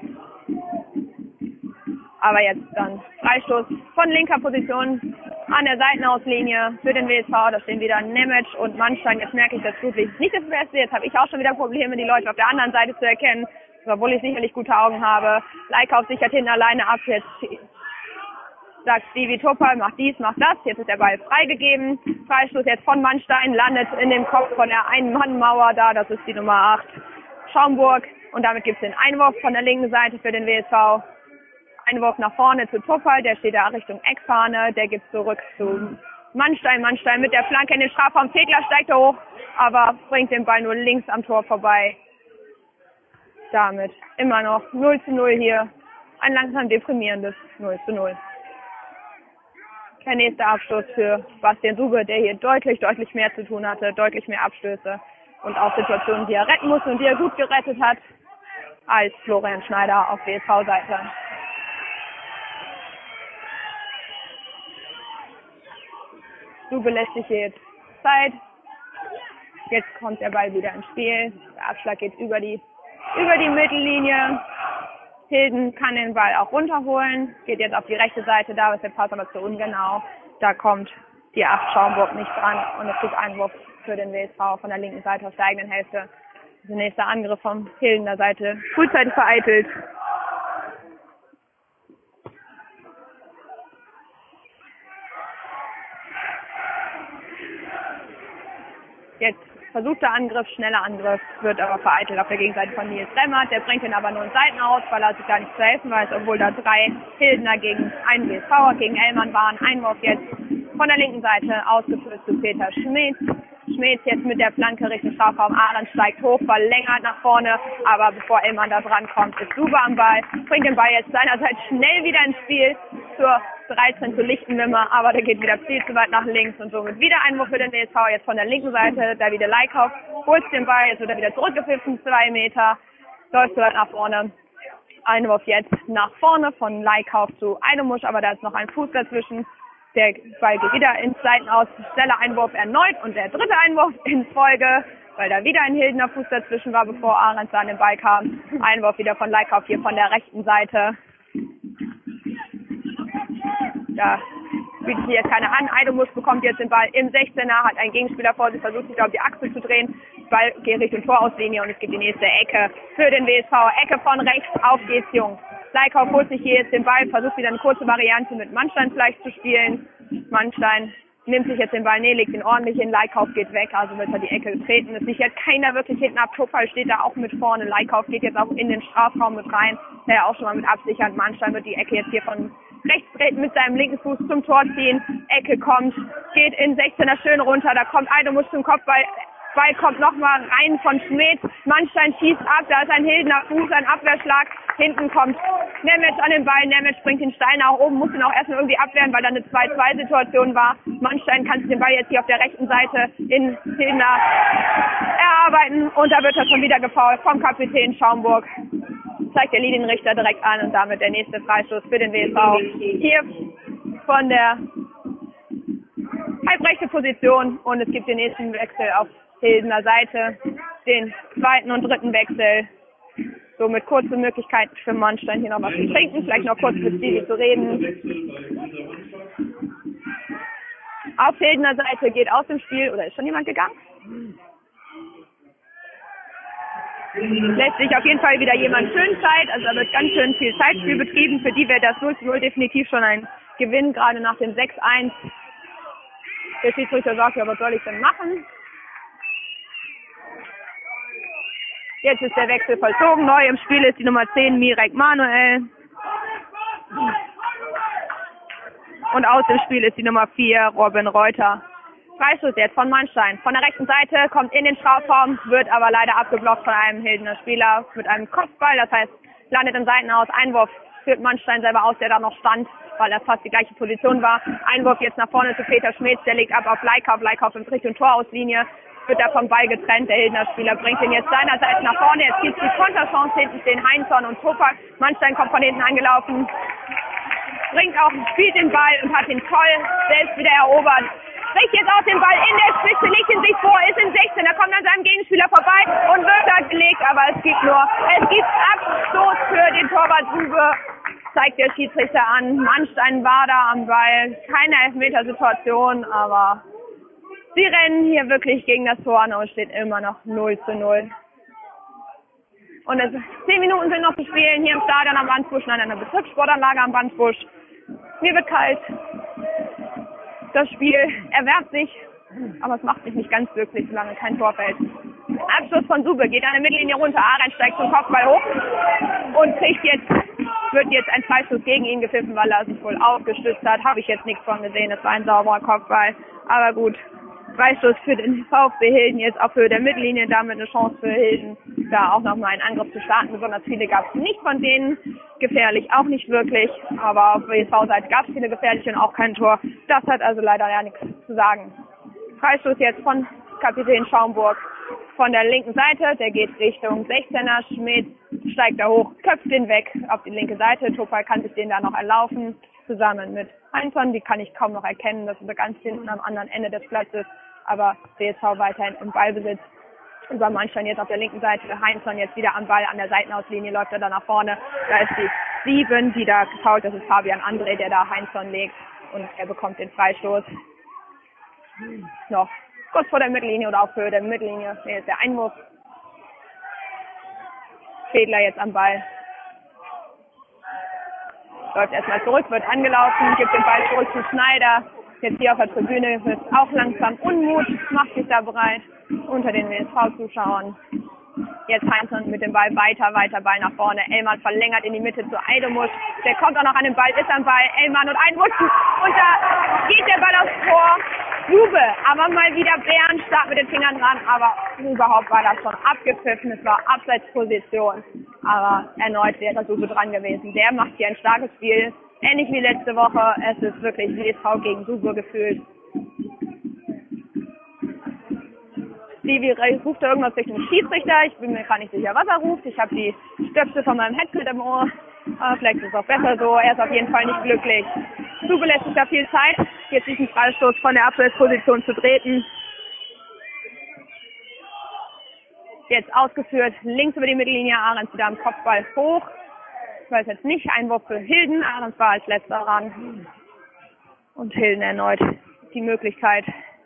Aber jetzt dann Freistoß von linker Position an der Seitenauslinie für den WSV. Da stehen wieder Nemetsch und Mannstein. Jetzt merke ich, dass Ludwig nicht das Beste. Jetzt habe ich auch schon wieder Probleme, die Leute auf der anderen Seite zu erkennen, obwohl ich sicherlich gute Augen habe. Leikauf sichert hinten alleine ab. Jetzt sagt Stevie Topal, macht dies, macht das. Jetzt ist der Ball freigegeben. Freistoß jetzt von Mannstein, landet in dem Kopf von der Ein-Mann-Mauer da. Das ist die Nummer 8, Schaumburg. Und damit gibt es den Einwurf von der linken Seite für den WSV. Einwurf nach vorne zu Topal, der steht da Richtung Eckfahne, der gibt zurück zu Mannstein. Mannstein mit der Flanke in den Strafraum. Fedler steigt hoch, aber bringt den Ball nur links am Tor vorbei. Damit immer noch 0:0 hier. Ein langsam deprimierendes 0:0. Der nächste Abstoß für Bastian Sube, der hier deutlich mehr zu tun hatte, deutlich mehr Abstöße und auch Situationen, die er retten musste und die er gut gerettet hat, als Florian Schneider auf WSV-Seite. Sube lässt sich hier jetzt Zeit. Jetzt kommt der Ball wieder ins Spiel. Der Abschlag geht über die Mittellinie. Hilden kann den Ball auch runterholen. Geht jetzt auf die rechte Seite, da ist der Pass aber zu ungenau. Da kommt die 8 Schaumburg nicht dran und es gibt Einwurf für den WSV von der linken Seite auf der eigenen Hälfte. Der nächste Angriff vom Hildener Seite frühzeitig vereitelt. Jetzt versuchter Angriff, schneller Angriff, wird aber vereitelt auf der Gegenseite von Nils Remmert. Der bringt ihn aber nur in Seiten aus, weil er sich da nicht zu helfen weiß, obwohl da 3 Hildener gegen einen WSVer gegen Ellmann waren. Einwurf jetzt von der linken Seite ausgeführt zu Peter Schmidt. Schmetz jetzt mit der Flanke Richtung Strafraum. Ahrens steigt hoch, verlängert nach vorne, aber bevor Illmann da dran kommt, ist Sube am Ball, bringt den Ball jetzt seinerseits schnell wieder ins Spiel zur 13 zu Lichtenwimmer, aber der geht wieder viel zu weit nach links und somit wieder Einwurf für den WSV, jetzt von der linken Seite, Davide Leikauf holt den Ball, jetzt wird er wieder zurückgepfiffen, 2 Meter, läuft so weit nach vorne. Einwurf jetzt nach vorne von Leikauf zu Eidemusch, aber da ist noch ein Fuß dazwischen. Der Ball geht wieder ins Seitenaus, schneller Einwurf erneut und der dritte Einwurf in Folge, weil da wieder ein Hildener Fuß dazwischen war, bevor Ahrens an den Ball kam. Einwurf wieder von Leikauf hier von der rechten Seite. Da bietet sich jetzt keiner an. Eidemusch bekommt jetzt den Ball im 16er, hat einen Gegenspieler vor sich, versucht sich auf die Achse zu drehen. Ball geht Richtung Torauslinie und es gibt die nächste Ecke für den WSV. Ecke von rechts, auf geht's, Jungs. Leikauf holt sich hier jetzt den Ball, versucht wieder eine kurze Variante mit Mannstein vielleicht zu spielen. Mannstein nimmt sich jetzt den Ball, legt ihn ordentlich hin, Leikauf geht weg, also wird er die Ecke getreten. Es sichert keiner wirklich hinten ab, Topal steht da auch mit vorne. Leikauf geht jetzt auch in den Strafraum mit rein, der ja auch schon mal mit absichert. Mannstein wird die Ecke jetzt hier von rechts treten, mit seinem linken Fuß zum Tor ziehen. Ecke kommt, geht in 16er schön runter, da kommt Eidemusch zum Kopfball. Ball kommt nochmal rein von Schmidt. Mannstein schießt ab, da ist ein Hildener Fuß, ein Abwehrschlag. Hinten kommt Nemec an den Ball. Nemec bringt den Stein nach oben, muss ihn auch erstmal irgendwie abwehren, weil da eine 2-2-Situation war. Mannstein kann sich den Ball jetzt hier auf der rechten Seite in Hildener erarbeiten. Und da wird er schon wieder gefoult vom Kapitän Schaumburg. Zeigt der Linienrichter direkt an und damit der nächste Freistoß für den WSV. Hier von der halbrechte Position und es gibt den nächsten Wechsel auf Hildener Seite, den zweiten und dritten Wechsel. Somit kurze Möglichkeit für Mannstein hier noch was zu trinken, vielleicht noch kurz mit Stevie zu reden. Auf Hildener Seite geht aus dem Spiel, oder ist schon jemand gegangen? Lässt sich auf jeden Fall wieder jemand schön Zeit, also da wird ganz schön viel Zeitspiel betrieben. Für die wäre das 0:0 definitiv schon ein Gewinn, gerade nach dem 6:1. Der Schiedsrichter sagt, ja, was soll ich denn machen? Jetzt ist der Wechsel vollzogen. Neu im Spiel ist die Nummer 10, Mirek Manuel. Und aus dem Spiel ist die Nummer 4, Robin Reuter. Freistoß jetzt von Mannstein. Von der rechten Seite kommt in den Strafraum, wird aber leider abgeblockt von einem Hildener Spieler mit einem Kopfball. Das heißt, landet im Seitenaus. Einwurf führt Mannstein selber aus, der da noch stand, weil das fast die gleiche Position war. Einwurf jetzt nach vorne zu Peter Schmitz, der legt ab auf Leikauf. Leikauf in Richtung Torauslinie. Wird da vom Ball getrennt, der Hildener Spieler bringt ihn jetzt seinerseits nach vorne, jetzt gibt es die Konterchance, hinten stehen Heinzson und Topak, Mannstein kommt von hinten angelaufen, spielt den Ball und hat ihn toll selbst wieder erobert, kriegt jetzt auch den Ball in der Spitze, legt ihn sich vor, ist in 16, da kommt an seinem Gegenspieler vorbei und wird da gelegt, aber es gibt Abstoß für den Torwart Sube, zeigt der Schiedsrichter an, Mannstein war da am Ball, keine Elfmetersituation, aber sie rennen hier wirklich gegen das Tor an und steht immer noch 0:0. Und 10 Minuten sind noch zu spielen hier im Stadion am Bandsbusch, in einer Bezirkssportanlage am Bandsbusch. Mir wird kalt. Das Spiel erwärmt sich, aber es macht sich nicht ganz wirklich, solange kein Tor fällt. Abschluss von Sube, geht an der Mittellinie runter. Ahrens steigt zum Kopfball hoch und wird jetzt ein Freistoß gegen ihn gepfiffen, weil er sich wohl aufgestützt hat. Habe ich jetzt nichts von gesehen, es war ein sauberer Kopfball. Aber gut. Freistoß für den VfB Hilden, jetzt auf Höhe der Mittellinie, damit eine Chance für Hilden, da auch nochmal einen Angriff zu starten. Besonders viele gab es nicht von denen, gefährlich auch nicht wirklich, aber auf WSV-Seite gab es viele gefährliche und auch kein Tor. Das hat also leider ja nichts zu sagen. Freistoß jetzt von Kapitän Schaumburg von der linken Seite, der geht Richtung 16er, Schmidt steigt da hoch, köpft den weg auf die linke Seite, Topal kann sich den da noch erlaufen, zusammen mit Heinzson, die kann ich kaum noch erkennen, das ist ganz hinten am anderen Ende des Platzes, aber WSV weiterhin im Ballbesitz. Über Mannstein jetzt auf der linken Seite, Heinzson jetzt wieder am Ball, an der Seitenauslinie läuft er da nach vorne, da ist die 7, die da gefault, das ist Fabian André, der da Heinzson legt und er bekommt den Freistoß. Noch kurz vor der Mittellinie oder auf Höhe der Mittellinie, hier ist der Einwurf. Fedler jetzt am Ball. Läuft erstmal zurück, wird angelaufen, gibt den Ball zurück zu Schneider. Jetzt hier auf der Tribüne wird auch langsam Unmut, macht sich da bereit unter den WSV-Zuschauern. Jetzt Heinzson mit dem Ball weiter Ball nach vorne. Ellmann verlängert in die Mitte zu Eidemusch. Der kommt auch noch an den Ball, ist am Ball. Ellmann und Eidemusch. Und da geht der Ball aufs Tor. Jube, aber mal wieder bärenstark mit den Fingern dran. Aber überhaupt war das schon abgepfiffen. Es war Abseitsposition. Aber erneut wäre Jube dran gewesen. Der macht hier ein starkes Spiel. Ähnlich wie letzte Woche. Es ist wirklich WSV gegen Jube gefühlt. Stevie ruft da irgendwas Richtung Schiedsrichter. Ich bin mir gar nicht sicher, was er ruft. Ich habe die Stöpsel von meinem Headset im Ohr. Vielleicht ist es auch besser so. Er ist auf jeden Fall nicht glücklich. Jube lässt sich da viel Zeit, jetzt diesen Freistoß von der Abseitsposition zu treten. Jetzt ausgeführt, links über die Mittellinie, Ahrens wieder am Kopfball hoch. Ich weiß jetzt nicht, Einwurf für Hilden. Ahrens war als letzter ran. Und Hilden erneut die Möglichkeit.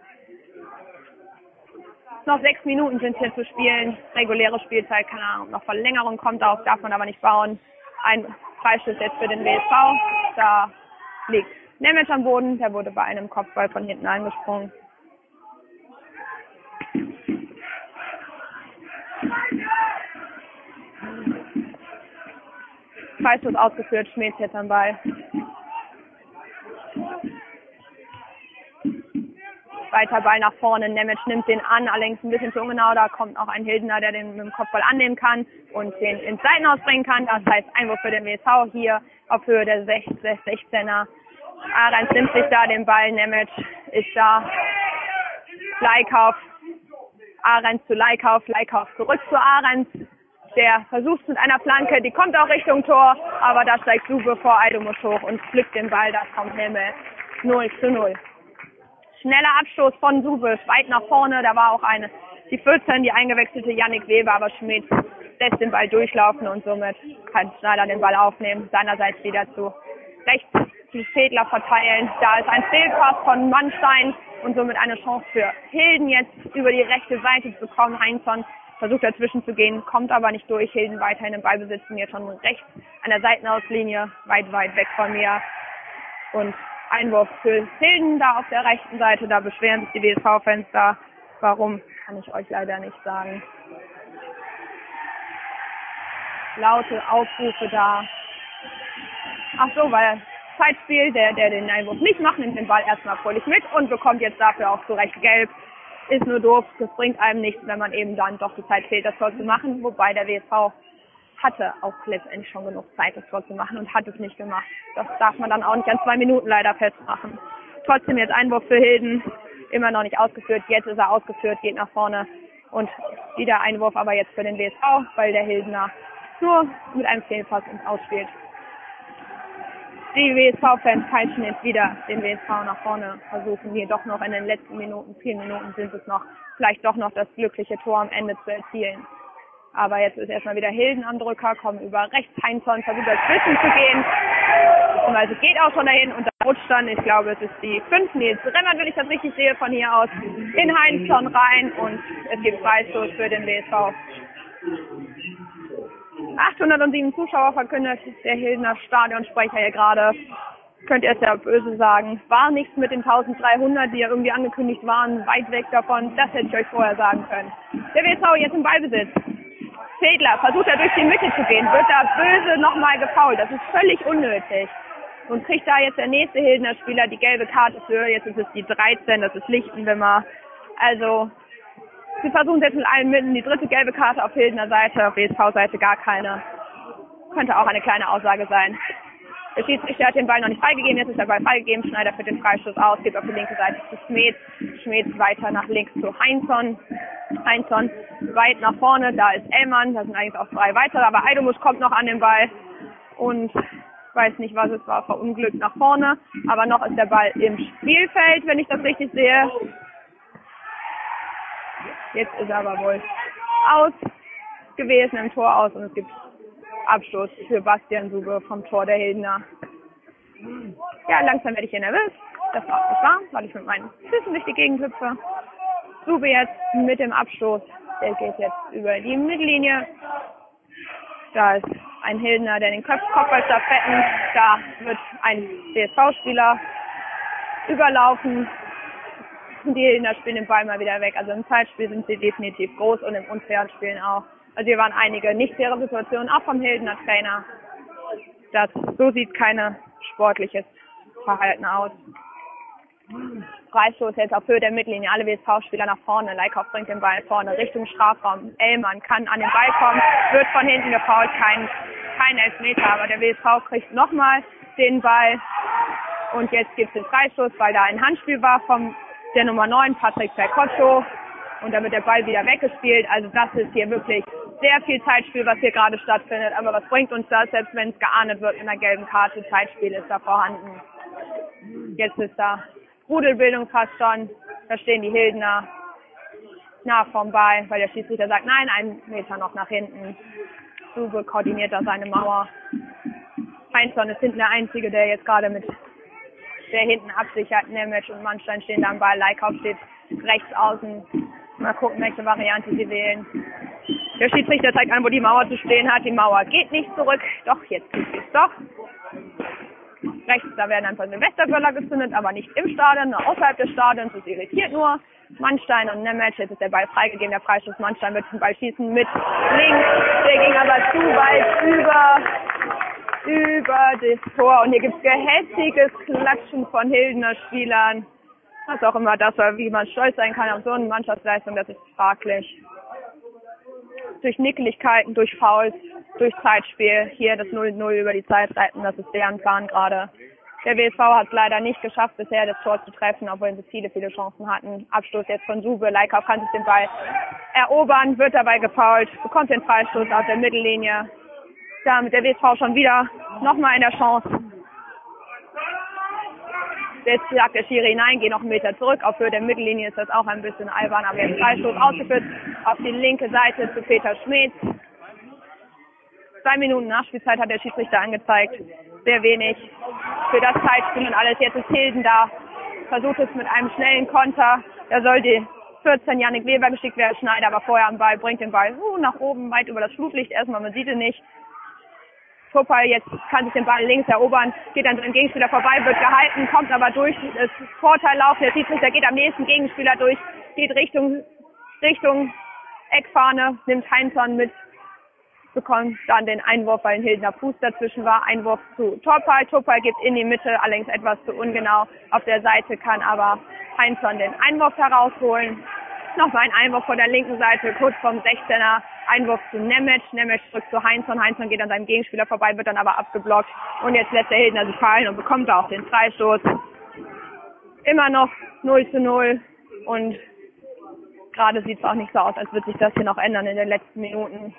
Noch 6 Minuten sind hier zu spielen. Reguläre Spielzeit, keine Ahnung, noch Verlängerung kommt auf, darf man aber nicht bauen. Ein Freistoß jetzt für den WSV. Da liegt Nemec am Boden, der wurde bei einem Kopfball von hinten angesprungen. Freistoß ausgeführt, Schmieds jetzt am Ball. Weiter Ball nach vorne, Nemec nimmt den an, allerdings ein bisschen zu ungenau, da kommt auch ein Hildener, der den mit dem Kopfball annehmen kann und den ins Seitenhaus bringen kann. Das heißt Einwurf für den WSV hier auf Höhe der 16er. Ahrens nimmt sich da den Ball, Nemec ist da. Leikauf, Ahrens zu Leikauf zurück zu Ahrens. Der versucht mit einer Flanke, die kommt auch Richtung Tor, aber da steigt Jube vor Eidemusch hoch und pflückt den Ball, da kommt Himmel. 0:0. Schneller Abstoß von Jube, weit nach vorne, da war auch die 14, die eingewechselte Yannick Weber, aber Schmidt lässt den Ball durchlaufen und somit kann Schneider den Ball aufnehmen, seinerseits wieder zu rechts zu Fedler verteilen. Da ist ein Fehlpass von Mannstein und somit eine Chance für Hilden jetzt über die rechte Seite zu kommen. Heinzson versucht dazwischen zu gehen, kommt aber nicht durch. Hilden weiterhin im Ballbesitz, jetzt schon rechts an der Seitenauslinie, weit weg von mir. Und Einwurf für Hilden da auf der rechten Seite, da beschweren sich die WSV-Fans da. Warum, kann ich euch leider nicht sagen. Laute Aufrufe da. Ach so, weil Zeitspiel, der den Einwurf nicht macht, nimmt den Ball erstmal fröhlich mit und bekommt jetzt dafür auch zu Recht gelb. Ist nur doof, das bringt einem nichts, wenn man eben dann doch die Zeit fehlt, das Tor zu machen, wobei der WSV hatte auch letztendlich schon genug Zeit, das Tor zu machen und hat es nicht gemacht. Das darf man dann auch nicht an 2 Minuten leider festmachen. Trotzdem jetzt Einwurf für Hilden, immer noch nicht ausgeführt, jetzt ist er ausgeführt, geht nach vorne und wieder Einwurf, aber jetzt für den WSV, weil der Hildener nur mit einem Fehlpass ins Ausspielt. Die WSV-Fans peitschen jetzt wieder den WSV nach vorne, versuchen hier doch noch in den letzten Minuten, 4 Minuten sind es noch, vielleicht doch noch das glückliche Tor am Ende zu erzielen. Aber jetzt ist erstmal wieder Hilden am Drücker, kommen über rechts, Heinzson versucht dazwischen zu gehen, beziehungsweise geht auch schon dahin und da rutscht dann, ich glaube es ist die 5, Nils Remmert, wenn ich das richtig sehe, von hier aus in Heinzson rein und es gibt Freistoß für den WSV. 807 Zuschauer verkündet der Hildener Stadionsprecher hier gerade. Könnt ihr es ja böse sagen. War nichts mit den 1300, die ja irgendwie angekündigt waren, weit weg davon. Das hätte ich euch vorher sagen können. Der WSV jetzt im Ballbesitz. Fedler versucht er durch die Mitte zu gehen, wird da böse nochmal gefoult. Das ist völlig unnötig. Und kriegt da jetzt der nächste Hildener Spieler die gelbe Karte für. Jetzt ist es die 13, das ist Lichtenwimmer. Also, sie versuchen jetzt mit allen Mitteln die 3. gelbe Karte auf Hildener Seite, auf WSV-Seite gar keine. Könnte auch eine kleine Aussage sein. Der Schiedsrichter hat den Ball noch nicht freigegeben, jetzt ist der Ball freigegeben. Schneider führt den Freistoß aus, geht auf die linke Seite zu Schmieds. Schmieds weiter nach links zu Heinzson. Heinzson weit nach vorne, da ist Ellmann, da sind eigentlich auch 3 weitere, aber Eidemusch kommt noch an den Ball und weiß nicht, was es war, verunglückt nach vorne. Aber noch ist der Ball im Spielfeld, wenn ich das richtig sehe. Jetzt ist er aber wohl aus gewesen, im Tor aus und es gibt Abstoß für Bastian Jube vom Tor der Hildener. Ja, langsam werde ich hier nervös. Das war auch nicht wahr, weil ich mit meinen Füßen durch die Gegend hüpfe. Jube jetzt mit dem Abstoß. Der geht jetzt über die Mittellinie. Da ist ein Hildener, der den Kopfball stafetten. Da wird ein DSV-Spieler überlaufen. Und die Hildener spielen den Ball mal wieder weg. Also im Zeitspiel sind sie definitiv groß und im unfairen Spielen auch. Also hier waren einige nicht faire Situationen, auch vom Hildener Trainer. So sieht keine sportliches Verhalten aus. Freistoß jetzt auf Höhe der Mittellinie, alle WSV-Spieler nach vorne. Leikhoff bringt den Ball vorne Richtung Strafraum. Ellmann kann an den Ball kommen, wird von hinten gefoult, kein Elfmeter, aber der WSV kriegt nochmal den Ball. Und jetzt gibt es den Freistoß, weil da ein Handspiel war von der Nummer 9, Patrick Zerkotto. Und dann wird der Ball wieder weggespielt. Also das ist hier wirklich sehr viel Zeitspiel, was hier gerade stattfindet. Aber was bringt uns das, selbst wenn es geahndet wird in der gelben Karte? Zeitspiel ist da vorhanden. Jetzt ist da Rudelbildung fast schon. Da stehen die Hildener nah vom Ball, weil der Schiedsrichter sagt, nein, 1 Meter noch nach hinten. Sube koordiniert da seine Mauer. Heinzson ist hinten der Einzige, der jetzt gerade der hinten absichert. Nemec und Mannstein stehen da am Ball. Leikhoff steht rechts außen. Mal gucken, welche Variante sie wählen. Der Schiedsrichter zeigt an, wo die Mauer zu stehen hat. Die Mauer geht nicht zurück. Doch, jetzt tut sie es doch. Rechts, da werden ein paar Silvesterböller gezündet, aber nicht im Stadion, nur außerhalb des Stadions. Das irritiert nur Mannstein und Nemec. Jetzt ist der Ball freigegeben, der Freistoß. Mannstein wird den Ball schießen mit links. Der ging aber zu weit über das Tor. Und hier gibt es gehässiges Klatschen von Hildener Spielern. Was auch immer das war, wie man stolz sein kann auf so eine Mannschaftsleistung, das ist fraglich. Durch Nickeligkeiten, durch Fouls, durch Zeitspiel, hier das 0-0 über die Zeit retten, das ist deren Plan gerade. Der WSV hat es leider nicht geschafft, bisher das Tor zu treffen, obwohl sie viele Chancen hatten. Abstoß jetzt von Sube, Leikhoff kann sich den Ball erobern, wird dabei gefoult, bekommt den Freistoß aus der Mittellinie. Damit der WSV schon wieder nochmal in der Chance. Jetzt sagt der Schiri, nein, geh noch einen Meter zurück. Auf Höhe der Mittellinie ist das auch ein bisschen albern, aber jetzt Freistoß ausgeführt auf die linke Seite zu Peter Schmidt. 2 Minuten Nachspielzeit hat der Schiedsrichter angezeigt. Sehr wenig für das Zeitspiel und alles. Jetzt ist Hilden da. Versucht es mit einem schnellen Konter. Da soll die 14 Yannick Weber geschickt werden. Schneider aber vorher am Ball, bringt den Ball nach oben, weit über das Flutlicht. Erstmal, man sieht ihn nicht. Topal jetzt kann sich den Ball links erobern, geht an seinem Gegenspieler vorbei, wird gehalten, kommt aber durch das Vorteillauf. Der Schiedsrichter geht am nächsten Gegenspieler durch, geht Richtung Eckfahne, nimmt Heinzson mit, bekommt dann den Einwurf, weil ein Hildener Fuß dazwischen war. Einwurf zu Topal. Topal gibt in die Mitte, allerdings etwas zu ungenau. Auf der Seite kann aber Heinzson den Einwurf herausholen. Nochmal ein Einwurf von der linken Seite, kurz vom 16er. Einwurf zu Nemec. Nemec drückt zu Heinzson. Heinzson geht an seinem Gegenspieler vorbei, wird dann aber abgeblockt. Und jetzt lässt der Hildener sich fallen und bekommt auch den Freistoß. Immer noch 0-0. Und gerade sieht es auch nicht so aus, als würde sich das hier noch ändern in den letzten Minuten.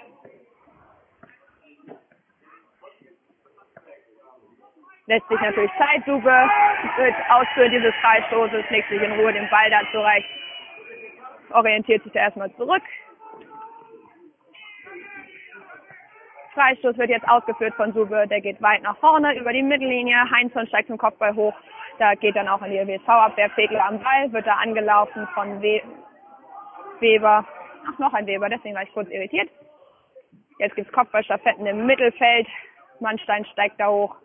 Lässt sich natürlich Zeit. Sube wird Ausführen dieses Freistoßes, legt sich in Ruhe den Ball da zurecht. Orientiert sich da erstmal zurück. Freistoß wird jetzt ausgeführt von Sube, der geht weit nach vorne über die Mittellinie. Heinzson steigt zum Kopfball hoch, da geht dann auch in die WSV-Abwehr. Fegler am Ball, wird da angelaufen von Weber. Ach, noch ein Weber, deswegen war ich kurz irritiert. Jetzt gibt's Kopfballstaffetten im Mittelfeld. Mannstein steigt da hoch.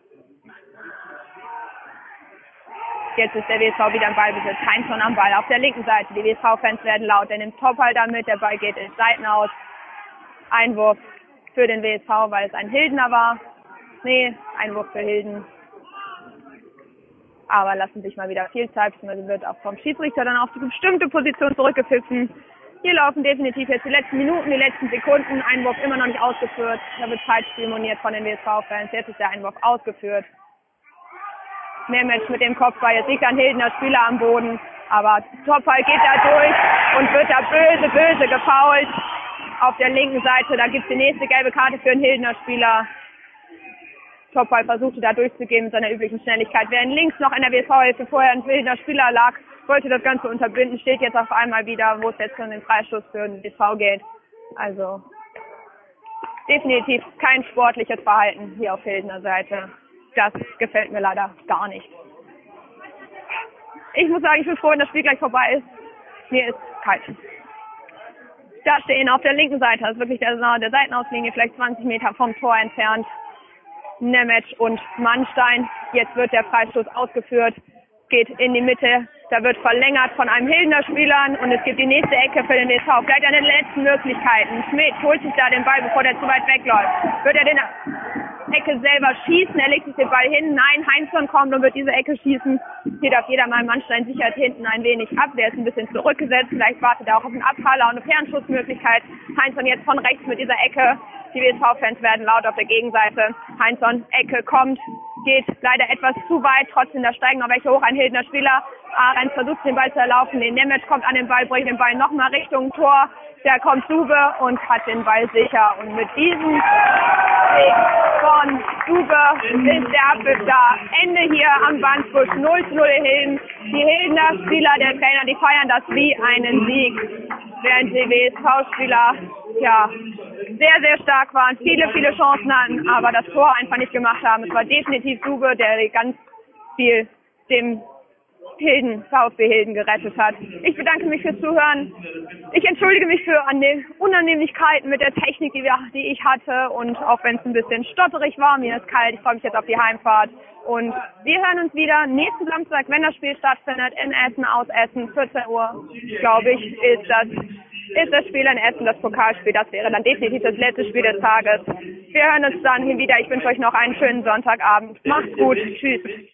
Jetzt ist der WSV wieder im Ballbesitz. Heinzson am Ball auf der linken Seite. Die WSV-Fans werden laut. Er nimmt Topal damit. Der Ball geht ins Seitenaus. Einwurf für den WSV, weil es ein Hildener war. Nee, Einwurf für Hilden. Aber lassen sich mal wieder viel Zeit. Beziehungsweise wird auch vom Schiedsrichter dann auf die bestimmte Position zurückgepfiffen. Hier laufen definitiv jetzt die letzten Minuten, die letzten Sekunden. Einwurf immer noch nicht ausgeführt. Da wird Zeitspiel moniert von den WSV-Fans. Jetzt ist der Einwurf ausgeführt. Nemec mit dem Kopfball, jetzt liegt ein Hildener Spieler am Boden, aber Topal geht da durch und wird da böse gefoult auf der linken Seite. Da gibt es die nächste gelbe Karte für einen Hildener Spieler. Topal versuchte da durchzugehen mit seiner üblichen Schnelligkeit. Während links noch in der WSV-Hälfte vorher ein Hildener Spieler lag, wollte das Ganze unterbinden, steht jetzt auf einmal wieder, wo es jetzt um den Freistoß für den WSV geht. Also definitiv kein sportliches Verhalten hier auf Hildener Seite. Das gefällt mir leider gar nicht. Ich muss sagen, ich bin froh, wenn das Spiel gleich vorbei ist. Mir ist kalt. Da stehen auf der linken Seite, das ist wirklich der Seitenauslinie, vielleicht 20 Meter vom Tor entfernt, Nemec und Mannstein. Jetzt wird der Freistoß ausgeführt, geht in die Mitte Da wird verlängert von einem Hildener Spielern und es gibt die nächste Ecke für den DSV. Vielleicht an den letzten Möglichkeiten. Schmidt holt sich da den Ball, bevor der zu weit wegläuft. Wird er den Ecke selber schießen? Er legt sich den Ball hin. Nein, Heinzson kommt und wird diese Ecke schießen. Hier darf jeder mal Mannstein sichert hinten ein wenig ab. Der ist ein bisschen zurückgesetzt. Vielleicht wartet er auch auf einen Abpraller und eine Fernschussmöglichkeit. Heinzson jetzt von rechts mit dieser Ecke. Die WSV-Fans werden laut auf der Gegenseite. Heinzson, Ecke kommt, geht leider etwas zu weit. Trotzdem, da steigen noch welche hoch. Ein Hildener Spieler. Ahrens versucht den Ball zu erlaufen. Den Nemec kommt an den Ball, bringt den Ball nochmal Richtung Tor. Da kommt Dube und hat den Ball sicher. Und mit diesem Weg von Dube ist der Abpfiff da. Ende hier am Wandsbusch. 0:0 Hilden. Die Hildener Spieler, der Trainer, die feiern das wie einen Sieg. Während die WSV-Spieler, ja, sehr, sehr stark waren, viele Chancen hatten, aber das Tor einfach nicht gemacht haben. Es war definitiv Dube, der ganz viel dem VfB Hilden gerettet hat. Ich bedanke mich fürs Zuhören. Ich entschuldige mich für die Unannehmlichkeiten mit der Technik, die ich hatte, und auch wenn es ein bisschen stotterig war, mir ist kalt, ich freue mich jetzt auf die Heimfahrt. Und wir hören uns wieder nächsten Samstag, wenn das Spiel stattfindet, in Essen, aus Essen, 14 Uhr, glaube ich, ist das Spiel in Essen, das Pokalspiel. Das wäre dann definitiv das letzte Spiel des Tages. Wir hören uns dann wieder. Ich wünsche euch noch einen schönen Sonntagabend. Macht's gut. Tschüss.